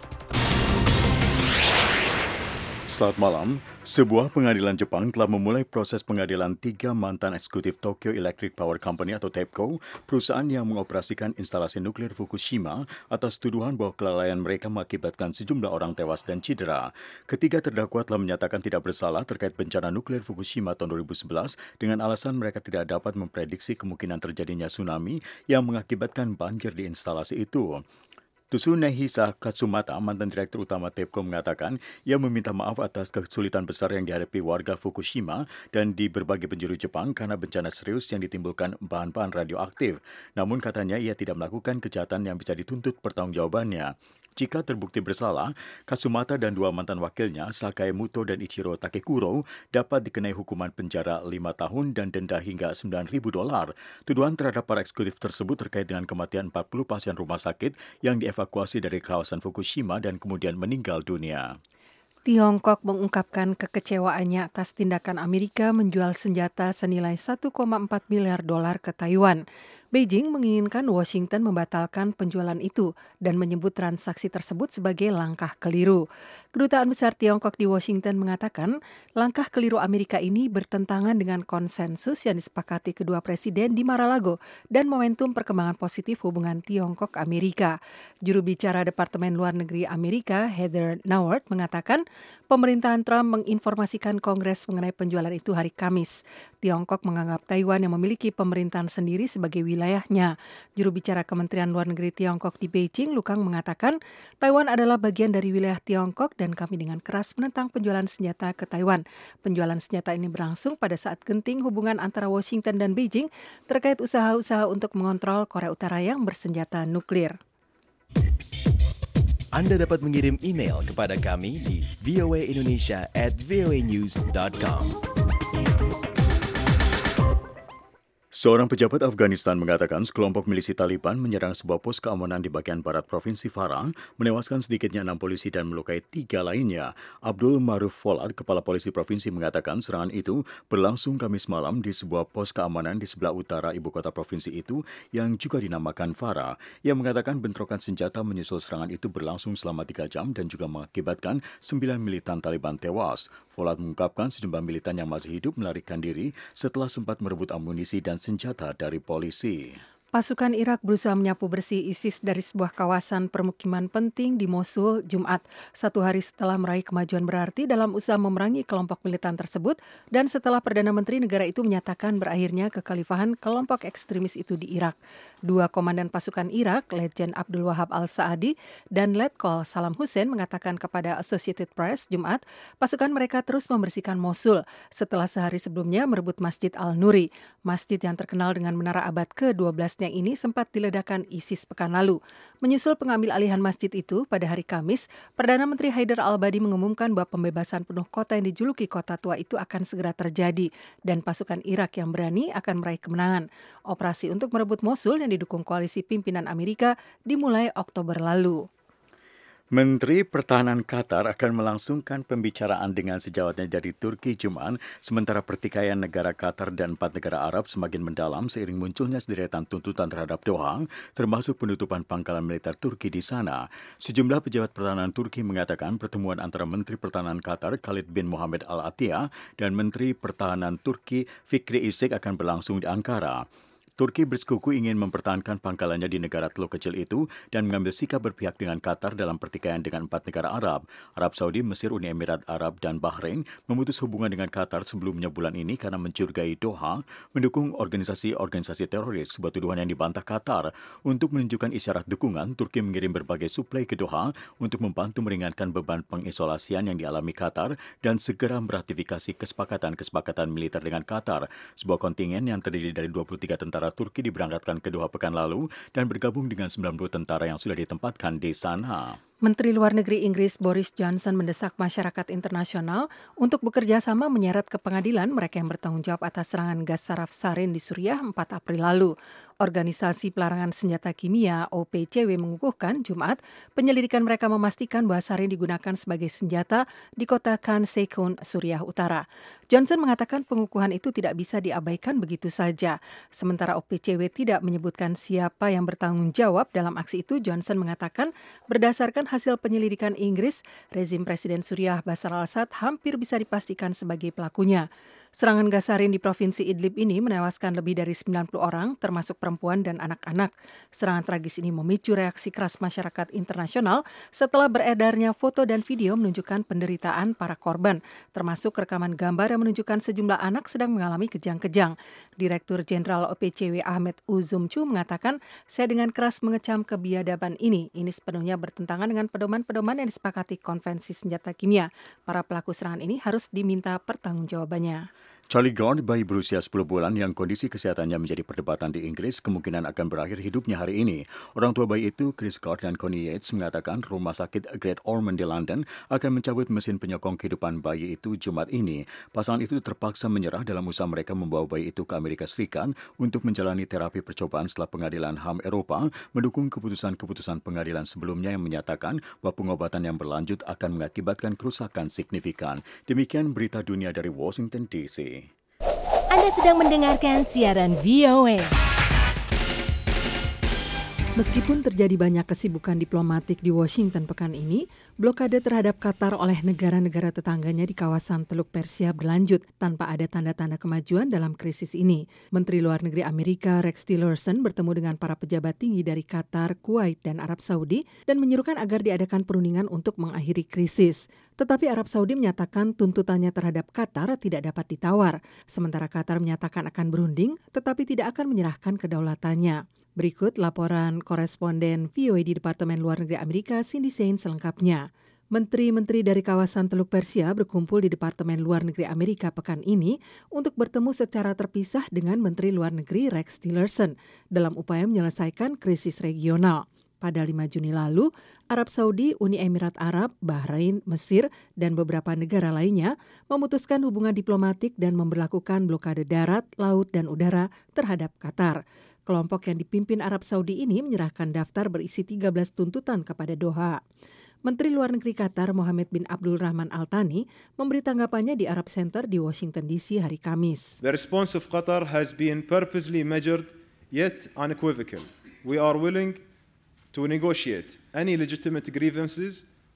Selamat malam. Sebuah pengadilan Jepang telah memulai proses pengadilan 3 mantan eksekutif Tokyo Electric Power Company atau TEPCO, perusahaan yang mengoperasikan instalasi nuklir Fukushima, atas tuduhan bahwa kelalaian mereka mengakibatkan sejumlah orang tewas dan cedera. Ketiga terdakwa telah menyatakan tidak bersalah terkait bencana nuklir Fukushima tahun 2011 dengan alasan mereka tidak dapat memprediksi kemungkinan terjadinya tsunami yang mengakibatkan banjir di instalasi itu. Tsunehisa Katsumata, mantan direktur utama TEPCO, mengatakan ia meminta maaf atas kesulitan besar yang dihadapi warga Fukushima dan di berbagai penjuru Jepang karena bencana serius yang ditimbulkan bahan-bahan radioaktif. Namun katanya ia tidak melakukan kejahatan yang bisa dituntut pertanggungjawabannya. Jika terbukti bersalah, Katsumata dan 2 mantan wakilnya, Sakaemuto dan Ichiro Takekuro, dapat dikenai hukuman penjara 5 tahun dan denda hingga $9.000. Tuduhan terhadap para eksekutif tersebut terkait dengan kematian 40 pasien rumah sakit yang dievakuasi dari kawasan Fukushima dan kemudian meninggal dunia. Tiongkok mengungkapkan kekecewaannya atas tindakan Amerika menjual senjata senilai $1,4 miliar ke Taiwan. Beijing menginginkan Washington membatalkan penjualan itu dan menyebut transaksi tersebut sebagai langkah keliru. Kedutaan Besar Tiongkok di Washington mengatakan langkah keliru Amerika ini bertentangan dengan konsensus yang disepakati kedua presiden di Mar-a-Lago dan momentum perkembangan positif hubungan Tiongkok-Amerika. Juru bicara Departemen Luar Negeri Amerika, Heather Nauert, mengatakan pemerintahan Trump menginformasikan Kongres mengenai penjualan itu hari Kamis. Tiongkok menganggap Taiwan yang memiliki pemerintahan sendiri sebagai wilayahnya. Juru bicara Kementerian Luar Negeri Tiongkok di Beijing, Lu Kang, mengatakan Taiwan adalah bagian dari wilayah Tiongkok dan kami dengan keras menentang penjualan senjata ke Taiwan. Penjualan senjata ini berlangsung pada saat genting hubungan antara Washington dan Beijing terkait usaha-usaha untuk mengontrol Korea Utara yang bersenjata nuklir. Anda dapat mengirim email kepada kami di voaindonesia@voanews.com. Seorang pejabat Afghanistan mengatakan sekelompok milisi Taliban menyerang sebuah pos keamanan di bagian barat Provinsi Farah, menewaskan sedikitnya 6 polisi dan melukai 3 lainnya. Abdul Maruf Folad, Kepala Polisi Provinsi, mengatakan serangan itu berlangsung Kamis malam di sebuah pos keamanan di sebelah utara ibu kota provinsi itu yang juga dinamakan Farah. Ia mengatakan bentrokan senjata menyusul serangan itu berlangsung selama 3 jam dan juga mengakibatkan 9 militan Taliban tewas. Folad mengungkapkan sejumlah militan yang masih hidup melarikan diri setelah sempat merebut amunisi dan senjata dari polisi. Pasukan Irak berusaha menyapu bersih ISIS dari sebuah kawasan permukiman penting di Mosul Jumat, 1 hari setelah meraih kemajuan berarti dalam usaha memerangi kelompok militan tersebut dan setelah Perdana Menteri negara itu menyatakan berakhirnya kekhalifahan kelompok ekstremis itu di Irak. 2 komandan pasukan Irak, Letjen Abdul Wahab Al-Saadi dan Letkol Salam Hussein mengatakan kepada Associated Press Jumat, pasukan mereka terus membersihkan Mosul setelah sehari sebelumnya merebut Masjid Al-Nuri, masjid yang terkenal dengan menara abad ke-12 ini sempat diledakkan ISIS pekan lalu. Menyusul pengambil alihan masjid itu pada hari Kamis, Perdana Menteri Haidar Al-Abadi mengumumkan bahwa pembebasan penuh kota yang dijuluki kota tua itu akan segera terjadi dan pasukan Irak yang berani akan meraih kemenangan. Operasi untuk merebut Mosul yang didukung koalisi pimpinan Amerika dimulai Oktober lalu. Menteri Pertahanan Qatar akan melangsungkan pembicaraan dengan sejawatnya dari Turki Jumat, sementara pertikaian negara Qatar dan 4 negara Arab semakin mendalam seiring munculnya sederetan tuntutan terhadap Doha, termasuk penutupan pangkalan militer Turki di sana. Sejumlah pejabat pertahanan Turki mengatakan pertemuan antara Menteri Pertahanan Qatar Khalid bin Mohammed Al-Attiyah dan Menteri Pertahanan Turki Fikri Isik akan berlangsung di Ankara. Turki bersekuku ingin mempertahankan pangkalannya di negara teluk kecil itu dan mengambil sikap berpihak dengan Qatar dalam pertikaian dengan 4 negara Arab. Arab Saudi, Mesir, Uni Emirat Arab, dan Bahrain memutus hubungan dengan Qatar sebelumnya bulan ini karena mencurigai Doha mendukung organisasi-organisasi teroris, sebuah tuduhan yang dibantah Qatar. Untuk menunjukkan isyarat dukungan, Turki mengirim berbagai suplai ke Doha untuk membantu meringankan beban pengisolasian yang dialami Qatar dan segera meratifikasi kesepakatan militer dengan Qatar. Sebuah kontingen yang terdiri dari 23 tentara Turki diberangkatkan ke Doha pekan lalu dan bergabung dengan 90 tentara yang sudah ditempatkan di sana. Menteri Luar Negeri Inggris Boris Johnson mendesak masyarakat internasional untuk bekerja sama menyeret ke pengadilan mereka yang bertanggung jawab atas serangan gas saraf sarin di Suriah 4 April lalu. Organisasi Pelarangan Senjata Kimia OPCW mengukuhkan Jumat penyelidikan mereka memastikan bahwa sarin digunakan sebagai senjata di kota Khan Sheikhoun, Suriah Utara. Johnson mengatakan pengukuhan itu tidak bisa diabaikan begitu saja. Sementara OPCW tidak menyebutkan siapa yang bertanggung jawab dalam aksi itu, Johnson mengatakan berdasarkan hasil penyelidikan Inggris, rezim Presiden Suriah Bashar al-Assad hampir bisa dipastikan sebagai pelakunya. Serangan gas sarin di Provinsi Idlib ini menewaskan lebih dari 90 orang, termasuk perempuan dan anak-anak. Serangan tragis ini memicu reaksi keras masyarakat internasional setelah beredarnya foto dan video menunjukkan penderitaan para korban, termasuk rekaman gambar yang menunjukkan sejumlah anak sedang mengalami kejang-kejang. Direktur Jenderal OPCW Ahmed Uzumcu mengatakan, saya dengan keras mengecam kebiadaban ini. Ini sepenuhnya bertentangan dengan pedoman-pedoman yang disepakati Konvensi Senjata Kimia. Para pelaku serangan ini harus diminta pertanggungjawabannya. Charlie Gard, bayi berusia 10 bulan yang kondisi kesehatannya menjadi perdebatan di Inggris, kemungkinan akan berakhir hidupnya hari ini. Orang tua bayi itu, Chris Gard dan Connie Yates, mengatakan rumah sakit Great Ormond di London akan mencabut mesin penyokong kehidupan bayi itu Jumat ini. Pasangan itu terpaksa menyerah dalam usaha mereka membawa bayi itu ke Amerika Serikat untuk menjalani terapi percobaan setelah Pengadilan HAM Eropa mendukung keputusan-keputusan pengadilan sebelumnya yang menyatakan bahwa pengobatan yang berlanjut akan mengakibatkan kerusakan signifikan. Demikian berita dunia dari Washington DC. Anda sedang mendengarkan siaran VOA. Meskipun terjadi banyak kesibukan diplomatik di Washington pekan ini, blokade terhadap Qatar oleh negara-negara tetangganya di kawasan Teluk Persia berlanjut tanpa ada tanda-tanda kemajuan dalam krisis ini. Menteri Luar Negeri Amerika Rex Tillerson bertemu dengan para pejabat tinggi dari Qatar, Kuwait, dan Arab Saudi dan menyerukan agar diadakan perundingan untuk mengakhiri krisis. Tetapi Arab Saudi menyatakan tuntutannya terhadap Qatar tidak dapat ditawar, sementara Qatar menyatakan akan berunding tetapi tidak akan menyerahkan kedaulatannya. Berikut laporan koresponden VOA di Departemen Luar Negeri Amerika, Cindy Sain, selengkapnya. Menteri-menteri dari kawasan Teluk Persia berkumpul di Departemen Luar Negeri Amerika pekan ini untuk bertemu secara terpisah dengan Menteri Luar Negeri Rex Tillerson dalam upaya menyelesaikan krisis regional. Pada 5 Juni lalu, Arab Saudi, Uni Emirat Arab, Bahrain, Mesir, dan beberapa negara lainnya memutuskan hubungan diplomatik dan memberlakukan blokade darat, laut, dan udara terhadap Qatar. Kelompok yang dipimpin Arab Saudi ini menyerahkan daftar berisi 13 tuntutan kepada Doha. Menteri Luar Negeri Qatar Mohammed bin Abdul Rahman Al Thani memberi tanggapannya di Arab Center di Washington DC hari Kamis. The response of Qatar has been purposely measured yet unequivocal. We are willing to negotiate any legitimate grievances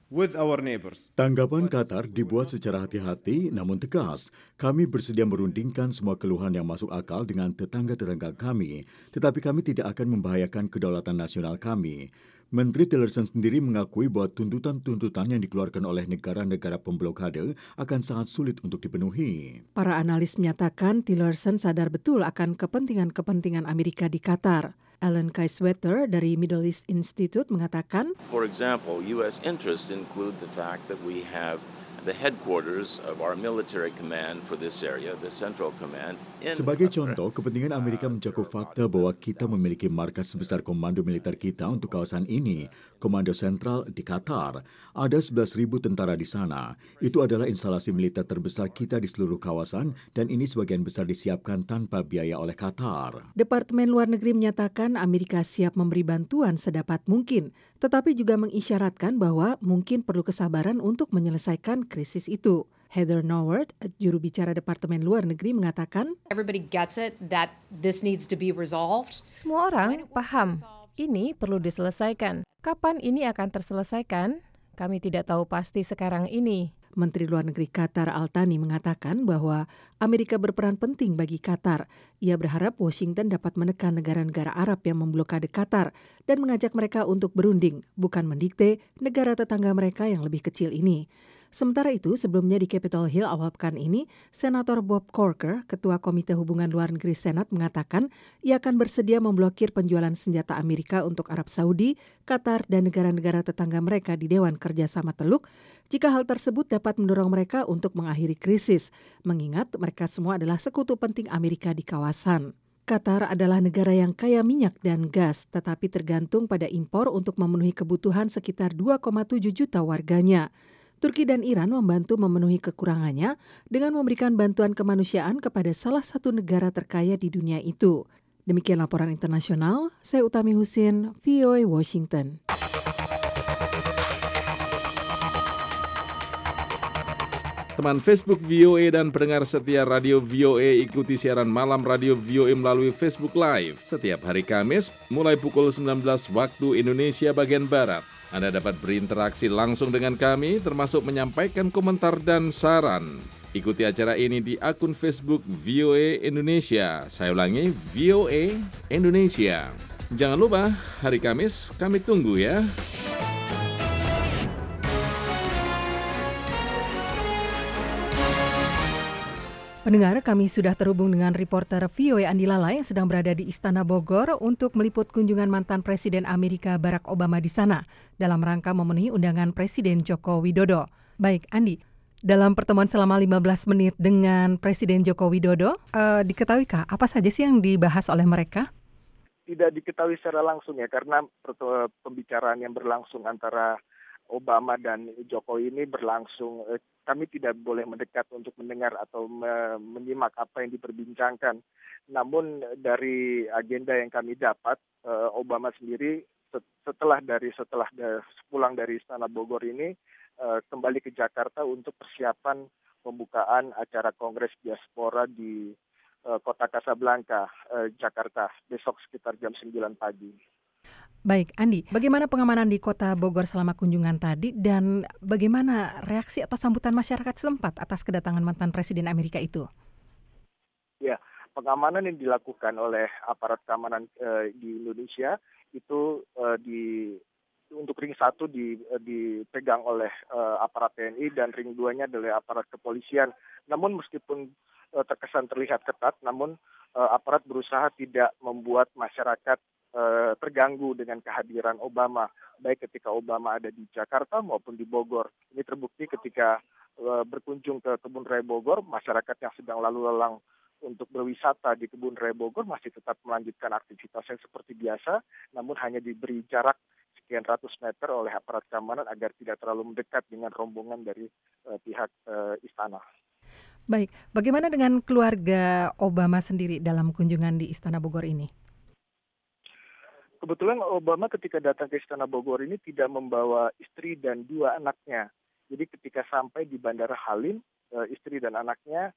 with our neighbors. Tanggapan Qatar dibuat secara hati-hati namun tegas. Kami bersedia merundingkan semua keluhan yang masuk akal dengan tetangga-tetangga kami, tetapi kami tidak akan membahayakan kedaulatan nasional kami. Menteri Tillerson sendiri mengakui bahwa tuntutan-tuntutan yang dikeluarkan oleh negara-negara pemblokade akan sangat sulit untuk dipenuhi. Para analis menyatakan Tillerson sadar betul akan kepentingan-kepentingan Amerika di Qatar. Alan Kaiswetter dari Middle East Institute mengatakan, For example, U.S. interests include the fact that we have the headquarters of our military command for this area, the Central Command. Sebagai contoh, kepentingan Amerika mencakup fakta bahwa kita memiliki markas sebesar komando militer kita untuk kawasan ini, Komando Sentral di Qatar. Ada 11.000 tentara di sana. Itu adalah instalasi militer terbesar kita di seluruh kawasan dan ini sebagian besar disiapkan tanpa biaya oleh Qatar. Departemen Luar Negeri menyatakan Amerika siap memberi bantuan sedapat mungkin, tetapi juga mengisyaratkan bahwa mungkin perlu kesabaran untuk menyelesaikan krisis itu. Heather Nauert, juru bicara Departemen Luar Negeri, mengatakan, Everybody gets it that this needs to be resolved. Semua orang paham, ini perlu diselesaikan. Kapan ini akan terselesaikan? Kami tidak tahu pasti sekarang ini. Menteri Luar Negeri Qatar Al-Thani mengatakan bahwa Amerika berperan penting bagi Qatar. Ia berharap Washington dapat menekan negara-negara Arab yang memblokade Qatar dan mengajak mereka untuk berunding, bukan mendikte negara tetangga mereka yang lebih kecil ini. Sementara itu, sebelumnya di Capitol Hill awal pekan ini, Senator Bob Corker, Ketua Komite Hubungan Luar Negeri Senat, mengatakan ia akan bersedia memblokir penjualan senjata Amerika untuk Arab Saudi, Qatar, dan negara-negara tetangga mereka di Dewan Kerjasama Teluk jika hal tersebut dapat mendorong mereka untuk mengakhiri krisis, mengingat mereka semua adalah sekutu penting Amerika di kawasan. Qatar adalah negara yang kaya minyak dan gas, tetapi tergantung pada impor untuk memenuhi kebutuhan sekitar 2,7 juta warganya. Turki dan Iran membantu memenuhi kekurangannya dengan memberikan bantuan kemanusiaan kepada salah satu negara terkaya di dunia itu. Demikian laporan internasional, saya Utami Husin, VOA Washington. Teman Facebook VOA dan pendengar setia Radio VOA, ikuti siaran malam Radio VOA melalui Facebook Live setiap hari Kamis mulai pukul 19 waktu Indonesia bagian Barat. Anda dapat berinteraksi langsung dengan kami, termasuk menyampaikan komentar dan saran. Ikuti acara ini di akun Facebook VOA Indonesia. Saya ulangi, VOA Indonesia. Jangan lupa, hari Kamis kami tunggu ya. Pendengar, kami sudah terhubung dengan reporter VOA Andi Lala yang sedang berada di Istana Bogor untuk meliput kunjungan mantan Presiden Amerika Barack Obama di sana dalam rangka memenuhi undangan Presiden Joko Widodo. Baik, Andi, dalam pertemuan selama 15 menit dengan Presiden Joko Widodo, diketahuikah apa saja sih yang dibahas oleh mereka? Tidak diketahui secara langsung ya, karena pembicaraan yang berlangsung antara Obama dan Jokowi ini berlangsung. Kami tidak boleh mendekat untuk mendengar atau menyimak apa yang diperbincangkan. Namun dari agenda yang kami dapat, Obama sendiri setelah pulang dari Istana Bogor ini kembali ke Jakarta untuk persiapan pembukaan acara Kongres Diaspora di Kota Kasablanka, Jakarta, besok sekitar jam 9 pagi. Baik, Andi, bagaimana pengamanan di Kota Bogor selama kunjungan tadi dan bagaimana reaksi atau sambutan masyarakat setempat atas kedatangan mantan Presiden Amerika itu? Ya, pengamanan yang dilakukan oleh aparat keamanan di Indonesia itu untuk ring 1 dipegang oleh aparat TNI dan ring 2-nya adalah aparat kepolisian. Namun meskipun terkesan terlihat ketat, namun aparat berusaha tidak membuat masyarakat terganggu dengan kehadiran Obama, baik ketika Obama ada di Jakarta maupun di Bogor. Ini terbukti ketika berkunjung ke Kebun Raya Bogor, masyarakat yang sedang lalu lalang untuk berwisata di Kebun Raya Bogor masih tetap melanjutkan aktivitasnya seperti biasa, namun hanya diberi jarak sekian ratus meter oleh aparat keamanan agar tidak terlalu mendekat dengan rombongan dari pihak istana. Baik, bagaimana dengan keluarga Obama sendiri dalam kunjungan di Istana Bogor ini? Kebetulan Obama ketika datang ke Istana Bogor ini tidak membawa istri dan 2 anaknya. Jadi ketika sampai di Bandara Halim, istri dan anaknya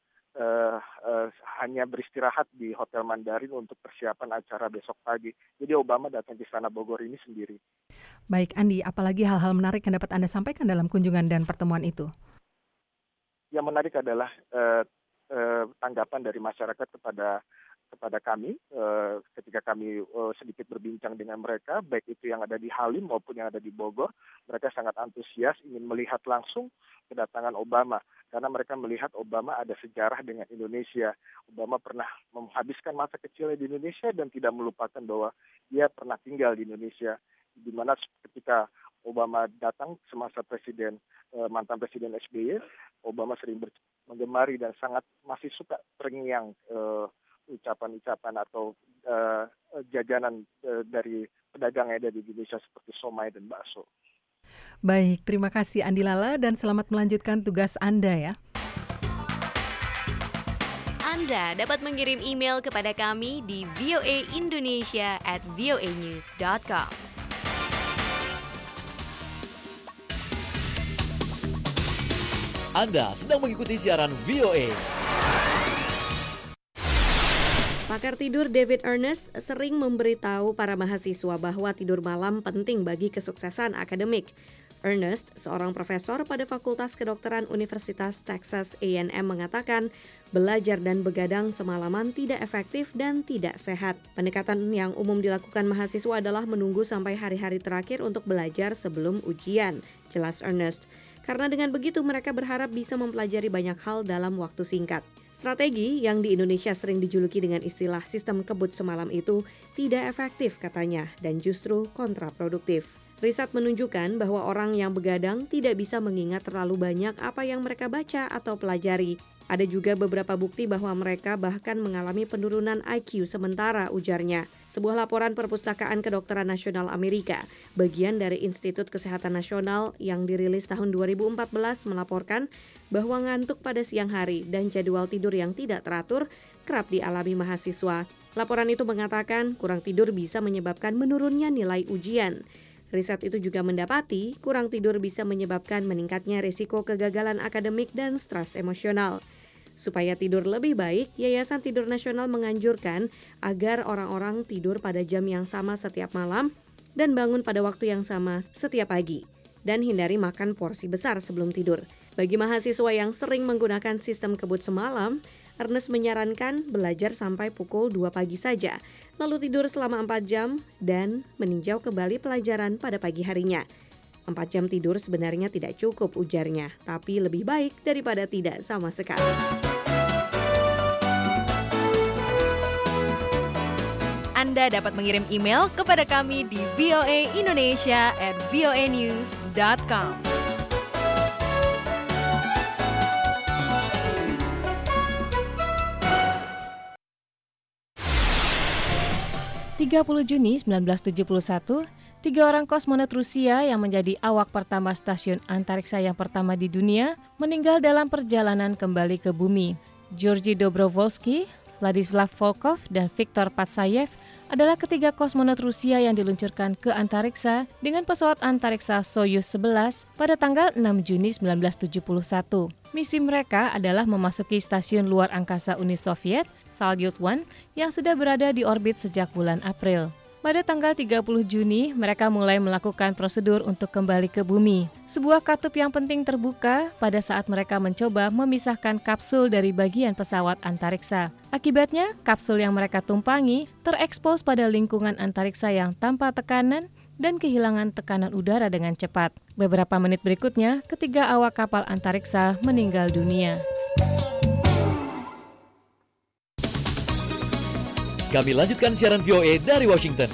hanya beristirahat di Hotel Mandarin untuk persiapan acara besok pagi. Jadi Obama datang ke Istana Bogor ini sendiri. Baik, Andi, apalagi hal-hal menarik yang dapat Anda sampaikan dalam kunjungan dan pertemuan itu? Yang menarik adalah tanggapan dari masyarakat kepada kami ketika kami sedikit berbincang dengan mereka, baik itu yang ada di Halim maupun yang ada di Bogor. Mereka sangat antusias ingin melihat langsung kedatangan Obama, karena mereka melihat Obama ada sejarah dengan Indonesia. Obama pernah menghabiskan masa kecilnya di Indonesia dan tidak melupakan bahwa dia pernah tinggal di Indonesia, di mana ketika Obama datang semasa mantan Presiden SBY, Obama sering menggemari dan sangat masih suka terngiang ucapan-ucapan atau jajanan dari pedagang yang ada di Indonesia seperti somai dan bakso. Baik, terima kasih Andi Lala dan selamat melanjutkan tugas Anda ya. Anda dapat mengirim email kepada kami di voaindonesia@voanews.com. Anda sedang mengikuti siaran VOA. Pakar tidur David Ernest sering memberitahu para mahasiswa bahwa tidur malam penting bagi kesuksesan akademik. Ernest, seorang profesor pada Fakultas Kedokteran Universitas Texas A&M mengatakan, belajar dan begadang semalaman tidak efektif dan tidak sehat. Pendekatan yang umum dilakukan mahasiswa adalah menunggu sampai hari-hari terakhir untuk belajar sebelum ujian, jelas Ernest. Karena dengan begitu mereka berharap bisa mempelajari banyak hal dalam waktu singkat. Strategi yang di Indonesia sering dijuluki dengan istilah sistem kebut semalam itu tidak efektif katanya dan justru kontraproduktif. Riset menunjukkan bahwa orang yang begadang tidak bisa mengingat terlalu banyak apa yang mereka baca atau pelajari. Ada juga beberapa bukti bahwa mereka bahkan mengalami penurunan IQ sementara, ujarnya. Sebuah laporan Perpustakaan Kedokteran Nasional Amerika, bagian dari Institut Kesehatan Nasional yang dirilis tahun 2014 melaporkan bahwa ngantuk pada siang hari dan jadwal tidur yang tidak teratur kerap dialami mahasiswa. Laporan itu mengatakan kurang tidur bisa menyebabkan menurunnya nilai ujian. Riset itu juga mendapati kurang tidur bisa menyebabkan meningkatnya risiko kegagalan akademik dan stres emosional. Supaya tidur lebih baik, Yayasan Tidur Nasional menganjurkan agar orang-orang tidur pada jam yang sama setiap malam dan bangun pada waktu yang sama setiap pagi, dan hindari makan porsi besar sebelum tidur. Bagi mahasiswa yang sering menggunakan sistem kebut semalam, Ernest menyarankan belajar sampai pukul 2 pagi saja, lalu tidur selama 4 jam dan meninjau kembali pelajaran pada pagi harinya. 4 jam tidur sebenarnya tidak cukup, ujarnya, tapi lebih baik daripada tidak sama sekali. Anda dapat mengirim email kepada kami di voaindonesia@voanews.com. Juni 1971, 3 orang kosmonaut Rusia yang menjadi awak pertama stasiun antariksa yang pertama di dunia meninggal dalam perjalanan kembali ke bumi. Georgy Dobrovolsky, Vladislav Volkov, dan Viktor Patsayev adalah ketiga kosmonaut Rusia yang diluncurkan ke antariksa dengan pesawat antariksa Soyuz 11 pada tanggal 6 Juni 1971. Misi mereka adalah memasuki stasiun luar angkasa Uni Soviet, Salyut-1, yang sudah berada di orbit sejak bulan April. Pada tanggal 30 Juni, mereka mulai melakukan prosedur untuk kembali ke bumi. Sebuah katup yang penting terbuka pada saat mereka mencoba memisahkan kapsul dari bagian pesawat antariksa. Akibatnya, kapsul yang mereka tumpangi terekspos pada lingkungan antariksa yang tanpa tekanan dan kehilangan tekanan udara dengan cepat. Beberapa menit berikutnya, ketiga awak kapal antariksa meninggal dunia. Kami lanjutkan siaran VOA dari Washington.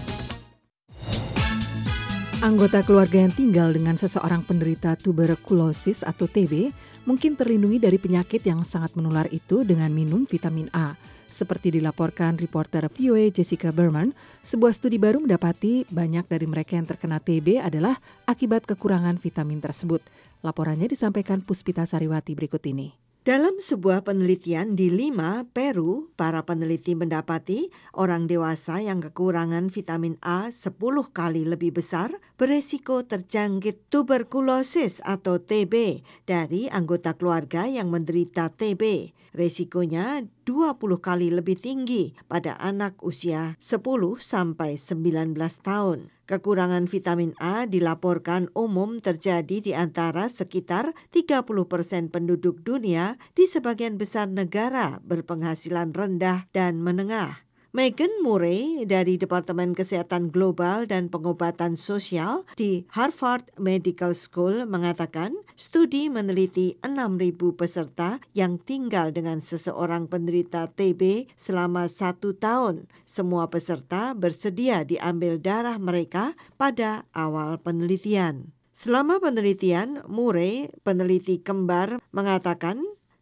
Anggota keluarga yang tinggal dengan seseorang penderita tuberkulosis atau TB mungkin terlindungi dari penyakit yang sangat menular itu dengan minum vitamin A. Seperti dilaporkan reporter VOA Jessica Berman, sebuah studi baru mendapati banyak dari mereka yang terkena TB adalah akibat kekurangan vitamin tersebut. Laporannya disampaikan Puspita Sariwati berikut ini. Dalam sebuah penelitian di Lima, Peru, para peneliti mendapati orang dewasa yang kekurangan vitamin A 10 kali lebih besar beresiko terjangkit tuberkulosis atau TB dari anggota keluarga yang menderita TB. Resikonya 20 kali lebih tinggi pada anak usia 10 sampai 19 tahun. Kekurangan vitamin A dilaporkan umum terjadi di antara sekitar 30% penduduk dunia di sebagian besar negara berpenghasilan rendah dan menengah. Megan Murray dari Departemen Kesehatan Global dan Pengobatan Sosial di Harvard Medical School mengatakan studi meneliti 6.000 peserta yang tinggal dengan seseorang penderita TB selama 1 tahun. Semua peserta bersedia diambil darah mereka pada awal penelitian. Selama penelitian, Murray, peneliti kembar, mengatakan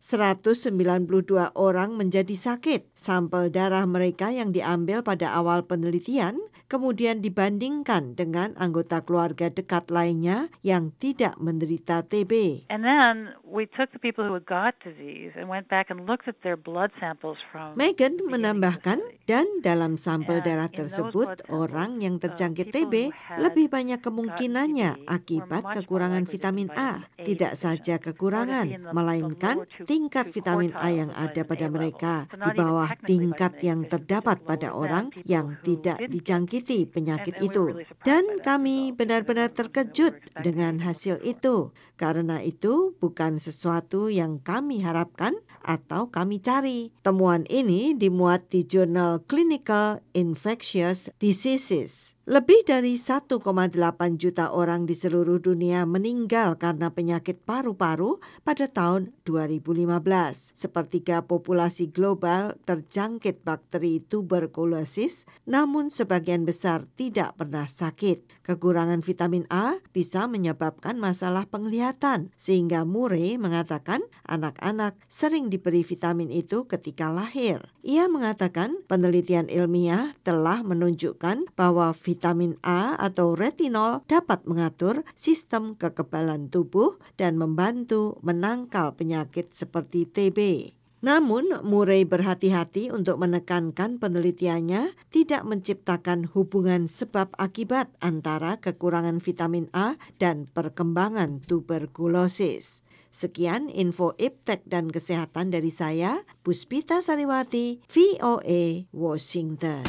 192 orang menjadi sakit. Sampel darah mereka yang diambil pada awal penelitian kemudian dibandingkan dengan anggota keluarga dekat lainnya yang tidak menderita TB. And then we took the people who had got disease and went back and looked at their blood samples from Megan menambahkan, dan dalam sampel darah tersebut, orang yang terjangkit TB lebih banyak kemungkinannya akibat kekurangan vitamin A. Tidak saja kekurangan, melainkan tingkat vitamin A yang ada pada mereka di bawah tingkat yang terdapat pada orang yang tidak dijangkiti penyakit itu. Dan kami benar-benar terkejut dengan hasil itu. Karena itu bukan sesuatu yang kami harapkan atau kami cari. Temuan ini dimuat di jurnal Clinical Infectious Diseases. Lebih dari 1,8 juta orang di seluruh dunia meninggal karena penyakit paru-paru pada tahun 2015. Sepertiga populasi global terjangkit bakteri tuberkulosis, namun sebagian besar tidak pernah sakit. Kekurangan vitamin A bisa menyebabkan masalah penglihatan, sehingga Murray mengatakan anak-anak sering diberi vitamin itu ketika lahir. Ia mengatakan penelitian ilmiah telah menunjukkan bahwa vitamin A atau retinol dapat mengatur sistem kekebalan tubuh dan membantu menangkal penyakit seperti TB. Namun, Murray berhati-hati untuk menekankan penelitiannya tidak menciptakan hubungan sebab akibat antara kekurangan vitamin A dan perkembangan tuberkulosis. Sekian info iptek dan kesehatan dari saya, Puspita Sariwati, VOA, Washington.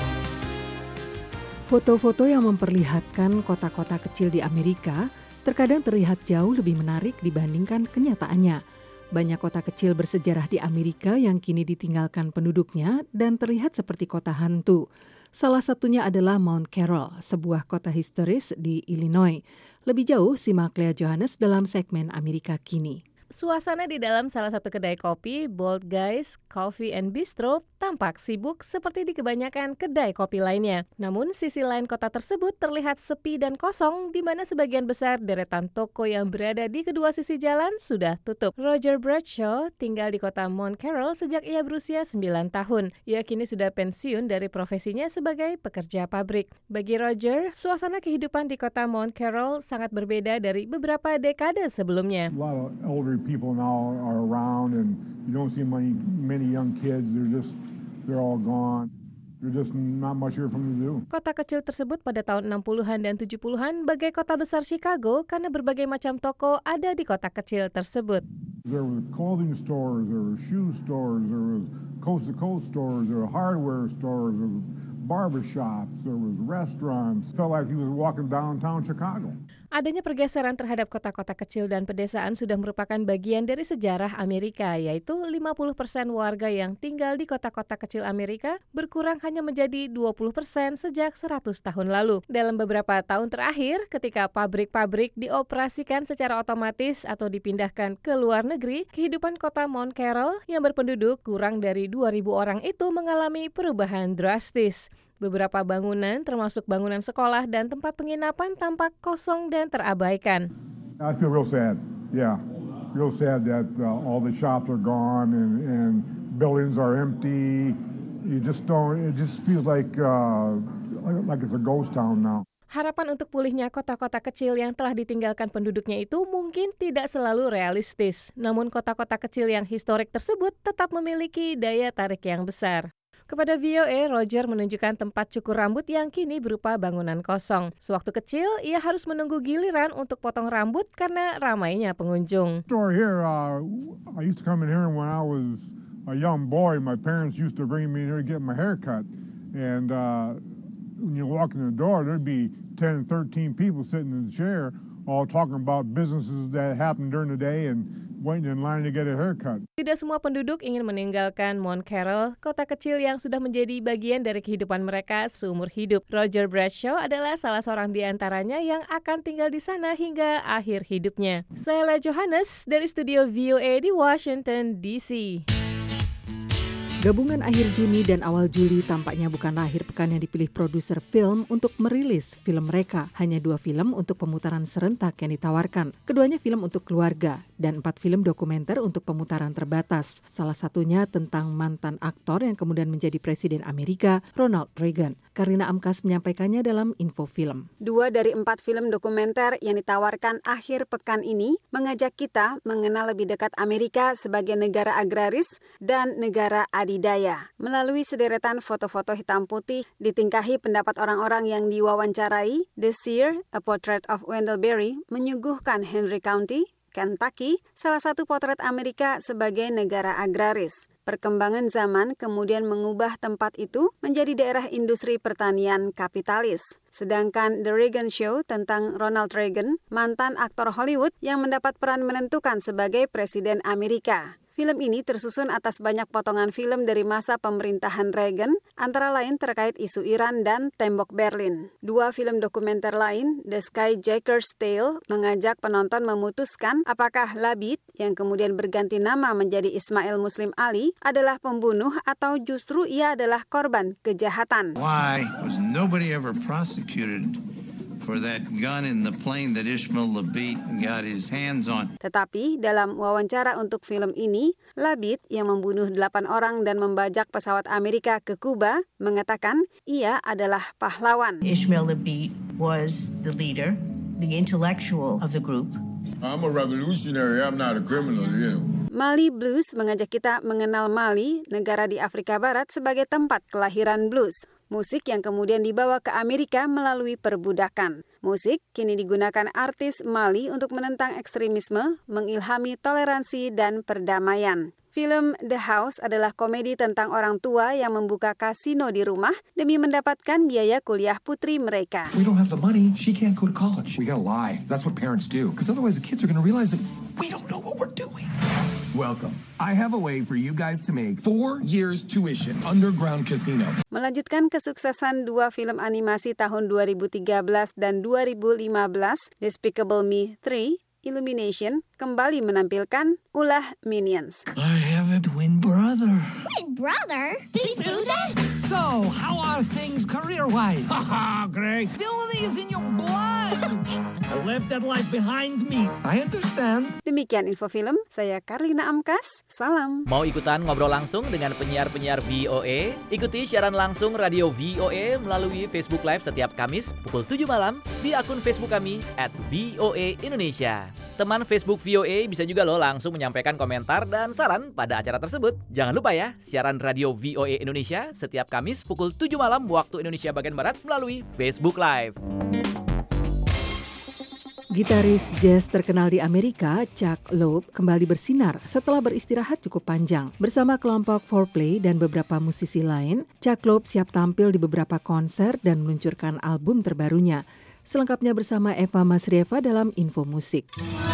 Foto-foto yang memperlihatkan kota-kota kecil di Amerika terkadang terlihat jauh lebih menarik dibandingkan kenyataannya. Banyak kota kecil bersejarah di Amerika yang kini ditinggalkan penduduknya dan terlihat seperti kota hantu. Salah satunya adalah Mount Carroll, sebuah kota historis di Illinois. Lebih jauh, simak Lea Johannes dalam segmen Amerika Kini. Suasana di dalam salah satu kedai kopi, Bold Guys Coffee and Bistro, tampak sibuk seperti di kebanyakan kedai kopi lainnya. Namun, sisi lain kota tersebut terlihat sepi dan kosong, di mana sebagian besar deretan toko yang berada di kedua sisi jalan sudah tutup. Roger Bradshaw tinggal di kota Mount Carroll sejak ia berusia 9 tahun. Ia kini sudah pensiun dari profesinya sebagai pekerja pabrik. Bagi Roger, suasana kehidupan di kota Mount Carroll sangat berbeda dari beberapa dekade sebelumnya. People now are around, and you don't see many young kids. They're all gone. There's just not much here for them to do. Kota kecil tersebut pada tahun 60-an dan 70-an bagai kota besar Chicago karena berbagai macam toko ada di kota kecil tersebut. There were clothing stores, there were shoe stores, there was coast-to-coast stores, there were hardware stores, there was barbershops, there was restaurants. Felt like he was walking downtown Chicago. Adanya pergeseran terhadap kota-kota kecil dan pedesaan sudah merupakan bagian dari sejarah Amerika, yaitu 50% warga yang tinggal di kota-kota kecil Amerika berkurang hanya menjadi 20% sejak 100 tahun lalu. Dalam beberapa tahun terakhir, ketika pabrik-pabrik dioperasikan secara otomatis atau dipindahkan ke luar negeri, kehidupan kota Mount Carroll yang berpenduduk kurang dari 2.000 orang itu mengalami perubahan drastis. Beberapa bangunan, termasuk bangunan sekolah dan tempat penginapan, tampak kosong dan terabaikan. I feel real sad. Yeah, real sad that all the shops are gone and buildings are empty. It just feels like it's a ghost town now. Harapan untuk pulihnya kota-kota kecil yang telah ditinggalkan penduduknya itu mungkin tidak selalu realistis. Namun kota-kota kecil yang historik tersebut tetap memiliki daya tarik yang besar. Kepada VOA, Roger menunjukkan tempat cukur rambut yang kini berupa bangunan kosong. Sewaktu kecil, ia harus menunggu giliran untuk potong rambut karena ramainya pengunjung. Here, I used to come in here when I was a young boy. My parents used to bring me here to get my hair cut. And when you walk in the door, there'd be 10, 13 people sitting in the chair, all talking about businesses that happened during the day and waiting in line to get a haircut. Tidak semua penduduk ingin meninggalkan Mount Carroll, kota kecil yang sudah menjadi bagian dari kehidupan mereka seumur hidup. Roger Bradshaw adalah salah seorang di antaranya yang akan tinggal di sana hingga akhir hidupnya. Saya Johannes dari studio VOA di Washington, D.C. Gabungan akhir Juni dan awal Juli tampaknya bukanlah akhir pekan yang dipilih produser film untuk merilis film mereka. Hanya 2 film untuk pemutaran serentak yang ditawarkan. Keduanya film untuk keluarga dan 4 film dokumenter untuk pemutaran terbatas. Salah satunya tentang mantan aktor yang kemudian menjadi Presiden Amerika, Ronald Reagan. Karina Amkas menyampaikannya dalam Info Film. 2 dari 4 film dokumenter yang ditawarkan akhir pekan ini mengajak kita mengenal lebih dekat Amerika sebagai negara agraris dan negara adidaya. Melalui sederetan foto-foto hitam putih ditingkahi pendapat orang-orang yang diwawancarai, The Seer, A Portrait of Wendell Berry menyuguhkan Henry County, Kentucky, salah satu potret Amerika sebagai negara agraris. Perkembangan zaman kemudian mengubah tempat itu menjadi daerah industri pertanian kapitalis. Sedangkan The Reagan Show tentang Ronald Reagan, mantan aktor Hollywood yang mendapat peran menentukan sebagai Presiden Amerika. Film ini tersusun atas banyak potongan film dari masa pemerintahan Reagan, antara lain terkait isu Iran dan Tembok Berlin. 2 film dokumenter lain, The Skyjacker's Tale, mengajak penonton memutuskan apakah Labid, yang kemudian berganti nama menjadi Ismail Muslim Ali, adalah pembunuh atau justru ia adalah korban kejahatan. Why was nobody ever prosecuted for that gun in the plane that Ismail Labid got his hands on? Tetapi dalam wawancara untuk film ini, Labid yang membunuh 8 orang dan membajak pesawat Amerika ke Kuba mengatakan ia adalah pahlawan. Ismail Labid was the leader, the intellectual of the group. I'm a revolutionary, I'm not a criminal, you know. Mali Blues mengajak kita mengenal Mali, negara di Afrika Barat, sebagai tempat kelahiran blues. Musik yang kemudian dibawa ke Amerika melalui perbudakan. Musik kini digunakan artis Mali untuk menentang ekstremisme, mengilhami toleransi dan perdamaian. Film The House adalah komedi tentang orang tua yang membuka kasino di rumah demi mendapatkan biaya kuliah putri mereka. We don't have the money, she can't go to college. We gotta lie. That's what parents do. Because otherwise the kids are gonna realize that we don't know what we're doing. Welcome. I have a way for you guys to make 4 years tuition underground casino. Melanjutkan kesuksesan 2 film animasi tahun 2013 dan 2015, Despicable Me 3, Illumination kembali menampilkan ulah Minions. I have a twin brother. Twin brother? Big Blue Dad? So, how are things career-wise? Haha, Greg. Villainy is in your blood. I left that life behind me. I understand. Demikian Info Film, saya Karlina Amkas, salam. Mau ikutan ngobrol langsung dengan penyiar-penyiar VOA? Ikuti siaran langsung Radio VOA melalui Facebook Live setiap Kamis pukul 7 malam di akun Facebook kami @VOA Indonesia. Teman Facebook VOA bisa juga loh langsung menyampaikan komentar dan saran pada acara tersebut. Jangan lupa ya, siaran Radio VOA Indonesia setiap Kamis pukul 7 malam waktu Indonesia bagian Barat melalui Facebook Live. Gitaris jazz terkenal di Amerika, Chuck Loeb, kembali bersinar setelah beristirahat cukup panjang. Bersama kelompok Foreplay dan beberapa musisi lain, Chuck Loeb siap tampil di beberapa konser dan meluncurkan album terbarunya. Selengkapnya bersama Eva Masrieva dalam Info Musik.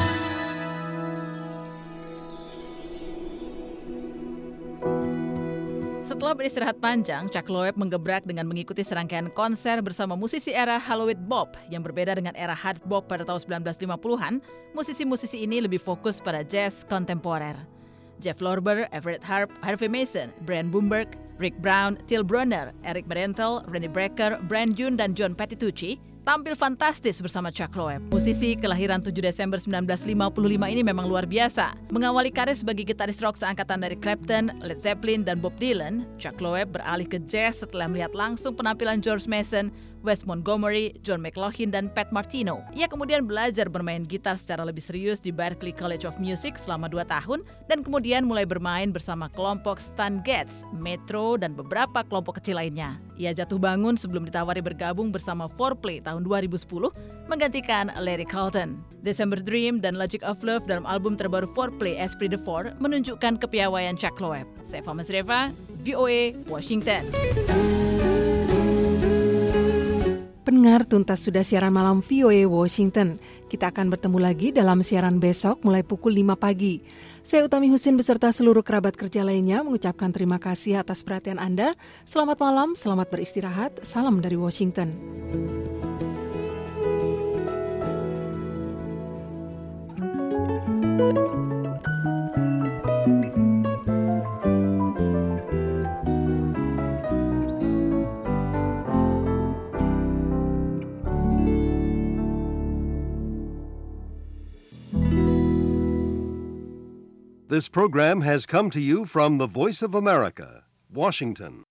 Setelah beristirahat panjang, Chuck Loeb menggebrak dengan mengikuti serangkaian konser bersama musisi era Hollywood Bop. Yang berbeda dengan era hard bop pada tahun 1950-an, musisi-musisi ini lebih fokus pada jazz kontemporer. Jeff Lorber, Everett Harp, Harvey Mason, Brian Boomberg, Rick Brown, Till Brunner, Eric Berentel, Randy Brecker, Brian June, dan John Patitucci tampil fantastis bersama Chuck Loeb. Musisi kelahiran 7 Desember 1955 ini memang luar biasa. Mengawali karir sebagai gitaris rock seangkatan dari Clapton, Led Zeppelin, dan Bob Dylan, Chuck Loeb beralih ke jazz setelah melihat langsung penampilan George Mason, Wes Montgomery, John McLaughlin, dan Pat Martino. Ia kemudian belajar bermain gitar secara lebih serius di Berklee College of Music selama 2 tahun, dan kemudian mulai bermain bersama kelompok Stan Getz, Metro, dan beberapa kelompok kecil lainnya. Ia jatuh bangun sebelum ditawari bergabung bersama Foreplay tahun 2010, menggantikan Larry Carlton. December Dream dan Logic of Love dalam album terbaru Foreplay, Esprit de Four, menunjukkan kepiawaian Chuck Loeb. Saya Eva Masrieva, VOA, Washington. Pendengar, tuntas sudah siaran malam VOA Washington. Kita akan bertemu lagi dalam siaran besok mulai pukul 5 pagi. Saya Utami Husin beserta seluruh kerabat kerja lainnya mengucapkan terima kasih atas perhatian Anda. Selamat malam, selamat beristirahat. Salam dari Washington. This program has come to you from the Voice of America, Washington.